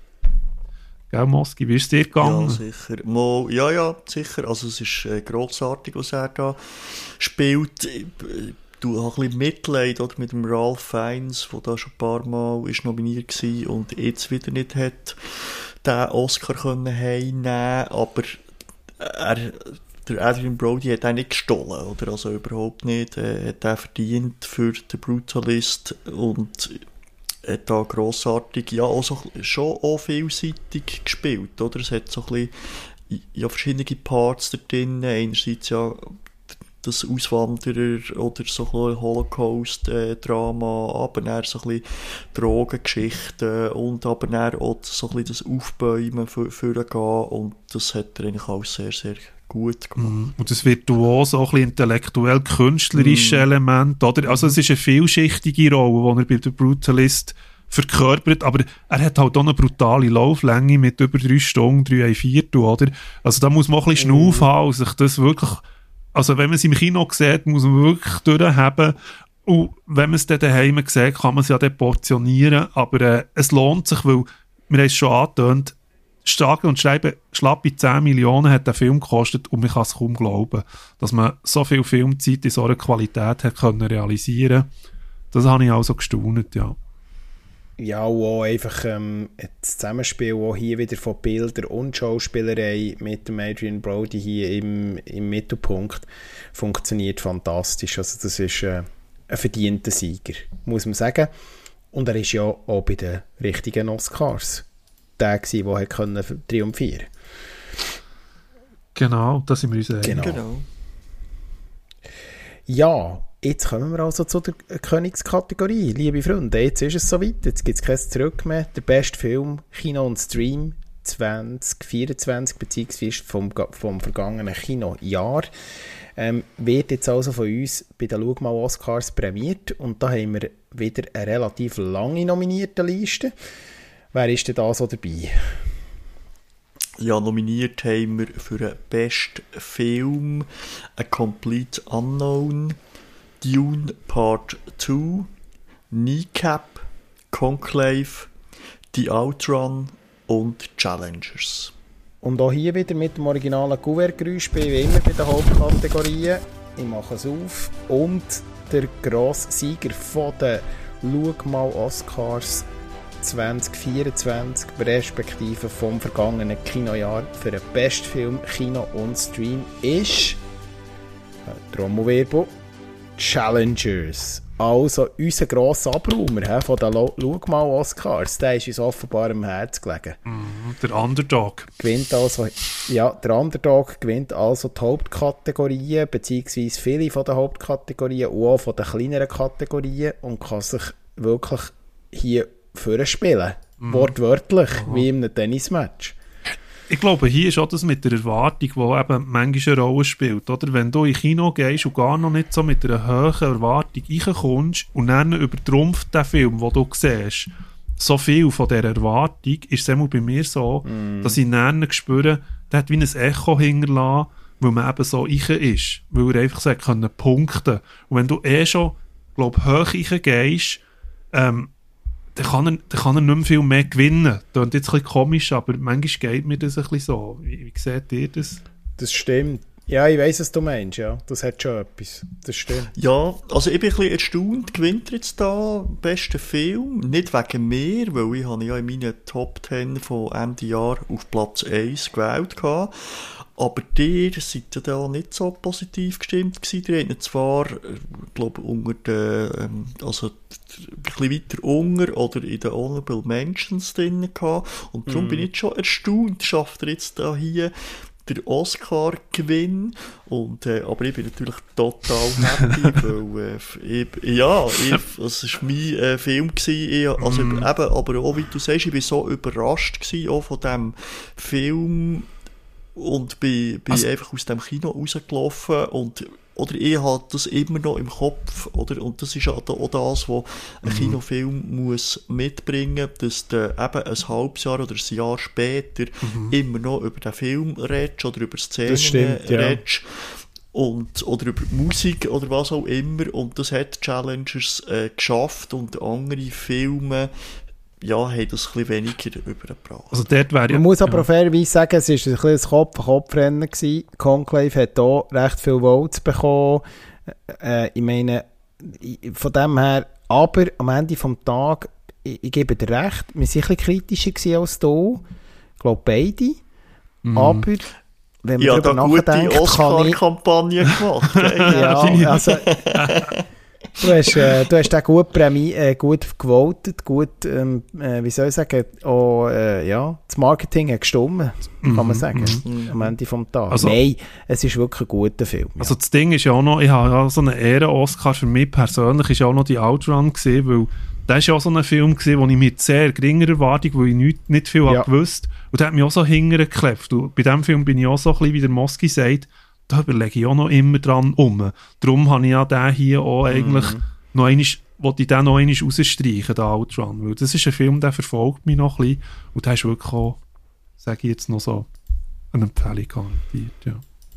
B: Gell, Moski, wie ist es dir gegangen?
C: Ja, sicher. Mo, ja, ja, sicher. Also es ist äh, grossartig, was er da spielt. Du hast ein bisschen Mitleid oder, mit dem Ralph Fiennes, der da schon ein paar Mal ist nominiert war und jetzt wieder nicht hat den Oscar können heimnehmen, aber er... Der Adrien Brody hat auch nicht gestohlen, oder? Also überhaupt nicht. Er hat auch verdient für den Brutalist und hat da grossartig, ja, also schon auch vielseitig gespielt, oder? Es hat so ein bisschen, ja, verschiedene Parts da drin. Einerseits ja das Auswanderer oder so ein Holocaust-Drama, aber dann so ein bisschen Drogengeschichten und aber dann auch so ein bisschen das Aufbäumen für, für gehen und das hat er eigentlich auch sehr, sehr gut gemacht. Mm.
B: Und das virtuos, auch ein bisschen intellektuell-künstlerische mm. Element, oder? Also es ist eine vielschichtige Rolle, die er bei der Brutalist verkörpert, aber er hat halt auch eine brutale Lauflänge mit über drei Stunden, drei ein Viertel, oder? Also da muss man auch ein bisschen Schnuff mm. haben und sich das wirklich, also wenn man es im Kino sieht, muss man wirklich durchhaben und wenn man es dann daheim sieht, kann man es ja dann portionieren, aber äh, es lohnt sich, weil, wir haben es schon angetönt, Sagen und schreiben, schlappe zehn Millionen hat der Film gekostet und man kann es kaum glauben, dass man so viel Filmzeit in so einer Qualität hat können realisieren. Das habe ich also gestaunt, ja.
A: Ja, und auch einfach ähm, das Zusammenspiel auch hier wieder von Bildern und Schauspielerei mit dem Adrian Brody hier im, im Mittelpunkt funktioniert fantastisch. Also das ist äh, ein verdienter Sieger, muss man sagen. Und er ist ja auch bei den richtigen Oscars der gewesen, der können triumphieren.
B: Genau, das sind wir uns einig.
A: Genau.
C: Genau.
A: Ja, jetzt kommen wir also zu der Königskategorie, liebe Freunde. Jetzt ist es soweit, jetzt gibt es kein Zurück mehr. Der beste Film, Kino und Stream zwanzig vierundzwanzig, beziehungsweise vom, vom vergangenen Kinojahr, ähm, wird jetzt also von uns bei den Schau mal Oscars prämiert. Und da haben wir wieder eine relativ lange nominierte Liste. Wer ist denn da so dabei?
C: Ja, nominiert haben wir für den besten Film A Complete Unknown, Dune Part zwei, Kneecap, Conclave, The Outrun und Challengers.
A: Und auch hier wieder mit dem originalen Kuvert-Geräusch, wie immer bei den Hauptkategorien. Ich mache es auf. Und der grosse Sieger von den Schau mal Oscars zwanzig vierundzwanzig, respektive vom vergangenen Kinojahr für den besten Film Kino und Stream ist äh, Trommelwirbel Challengers. Also unser grosser Abräumer he, von den Schau mal Oscars, der ist uns offenbar am Herz gelegen.
B: Mm, der Underdog.
A: Gewinnt also, ja, der Underdog gewinnt also die Hauptkategorien, beziehungsweise viele von den Hauptkategorien und auch von den kleineren Kategorien und kann sich wirklich hier vorspielen. Mm. Wortwörtlich, aha, wie in einem Tennismatch.
B: Ich glaube, hier ist auch das mit der Erwartung, die eben manchmal eine Rolle spielt. Oder? Wenn du in Kino gehst und gar noch nicht so mit einer hohen Erwartung reinkommst und dann übertrumpft den Film, den du siehst, so viel von dieser Erwartung, ist es einmal bei mir so, mm. dass ich dann spüre, der hat wie ein Echo hinterlassen, weil man eben so rein ist. Weil er einfach so können punkten. Und wenn du eh schon, glaube hoch reingehst, ähm, dann kann, er, dann kann er nicht mehr viel mehr gewinnen. Das klingt jetzt ein bisschen komisch, aber manchmal geht mir das ein bisschen so. Wie, wie seht ihr das?
A: Das stimmt. Ja, ich weiss, was du meinst, ja. Das hat schon etwas. Das stimmt.
C: Ja, also ich bin ein bisschen erstaunt, gewinnt er jetzt da besten Film? Nicht wegen mir, weil ich habe ja in meinen Top zehn von Ende Jahr auf Platz eins gewählt hatte. Aber ihr seid ja da nicht so positiv gestimmt gewesen. Ihr habt zwar, ich glaube, unter den, also ein bisschen weiter unter oder in den Honorable Mentions drin gehabt. Und darum mm. bin ich schon erstaunt, schafft er jetzt da hier den Oscar-Gewinn. Und, äh, aber ich bin natürlich total happy, weil, äh, ich, ja, ich, es war mein äh, Film gewesen. Ich, also mm. eben, aber auch wie du sagst, ich war so überrascht gewesen, auch von diesem Film. Und bin, bin also, einfach aus dem Kino rausgelaufen und oder ich habe das immer noch im Kopf, oder? Und das ist auch das, was ein mhm. Kinofilm muss mitbringen, dass du eben ein halbes Jahr oder ein Jahr später mhm. immer noch über den Film redest oder über Szenen stimmt, redest. Ja. Und, oder über Musik oder was auch immer. Und das hat Challengers äh, geschafft und andere Filme ja, haben das ein bisschen weniger übergebracht.
B: Also dort wäre ja,
A: man muss aber
B: ja.
A: fairerweise sagen, es war ein bisschen ein Kopf-an-Kopf-Rennen gewesen. Conclave hat hier recht viel Votes bekommen. Äh, ich meine, von dem her, aber am Ende des Tages, ich, ich gebe dir recht, wir waren ein bisschen kritischer gewesen als du. Ich glaube, beide. Mhm. Aber wenn man
C: ja,
A: darüber
C: nachdenkt, kann ich... Ja, da gute Oscar-Kampagne gemacht.
A: Ja, also... Du hast, äh, du hast auch gut, prämi- äh, gut gewotet, gut, ähm, äh, wie soll ich sagen, auch, äh, ja, das Marketing hat gestimmt, kann man sagen, mm-hmm. am Ende des Tages. Also, nein, es ist wirklich ein guter Film. Ja.
B: Also das Ding ist ja auch noch, ich habe ja so einen Ehren-Oscar für mich persönlich, ist ja auch noch die Outrun gesehen, weil das ist ja auch so ein Film gewesen, wo ich mit sehr geringer Erwartung, weil ich nicht, nicht viel ja. gewusst und der hat mich auch so hingeklebt. Und bei diesem Film bin ich auch so ein bisschen, wie der Moski sagt, da überlege ich auch noch immer dran um. Darum habe ich ja den hier auch eigentlich mm. noch einmal, wollte ich den noch einmal rausstreichen, den Outrun. Weil das ist ein Film, der verfolgt mich noch ein bisschen. Und der ist wirklich auch, sage ich jetzt noch so, eine Empfehlung garantiert, ja.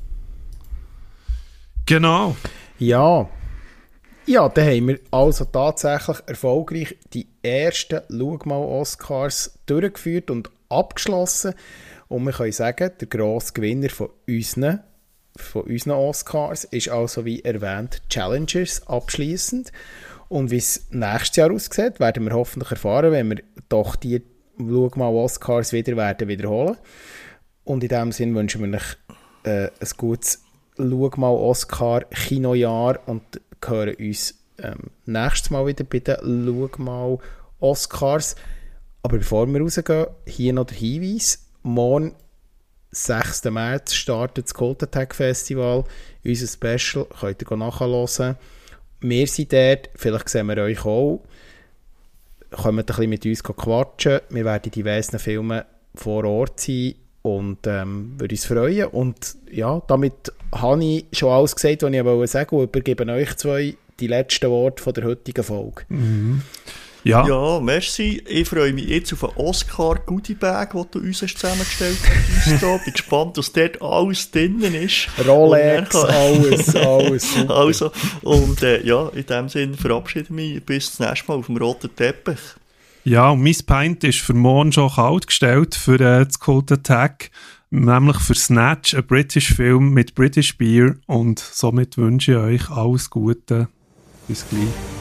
B: Genau.
A: Ja. Ja, dann haben wir also tatsächlich erfolgreich die ersten Schau mal Oscars durchgeführt und abgeschlossen. Und wir können sagen, der grosse Gewinner von unseren, von unseren Oscars ist also, wie erwähnt, Challengers abschliessend. Und wie es nächstes Jahr aussieht, werden wir hoffentlich erfahren, wenn wir doch die «Schau mal Oscars» wieder werden wiederholen. Und in diesem Sinne wünschen wir euch äh, ein gutes «Schau mal Oscar» Kinojahr und hören uns ähm, nächstes Mal wieder bei den «Schau mal Oscars». Aber bevor wir rausgehen, hier noch der Hinweis. Morgen, sechsten März, startet das Cult Attack Festival. Unser Special könnt ihr nachhören. Wir sind dort, vielleicht sehen wir euch auch. Kommt ein bisschen mit uns quatschen. Wir werden diversen Filmen vor Ort sein und ähm, würde uns freuen. Und ja, damit habe ich schon alles gesagt, was ich wollte sagen, und übergebe euch zwei die letzten Worte von der heutigen Folge.
B: Mhm. Ja.
C: Ja, merci. Ich freue mich jetzt auf einen Oscar-Goodie-Bag, den du uns hast zusammengestellt hast. Ich bin gespannt, was dort alles drinnen ist.
A: Rolex, alles, alles. Super.
C: Also, und äh, ja, in dem Sinne verabschiede ich mich. Bis zum nächsten Mal auf dem roten Teppich.
B: Ja, und mein Pint ist für morgen schon kalt gestellt für äh, das Cult Attack. Nämlich für Snatch, ein British Film mit British Beer. Und somit wünsche ich euch alles Gute. Bis gleich.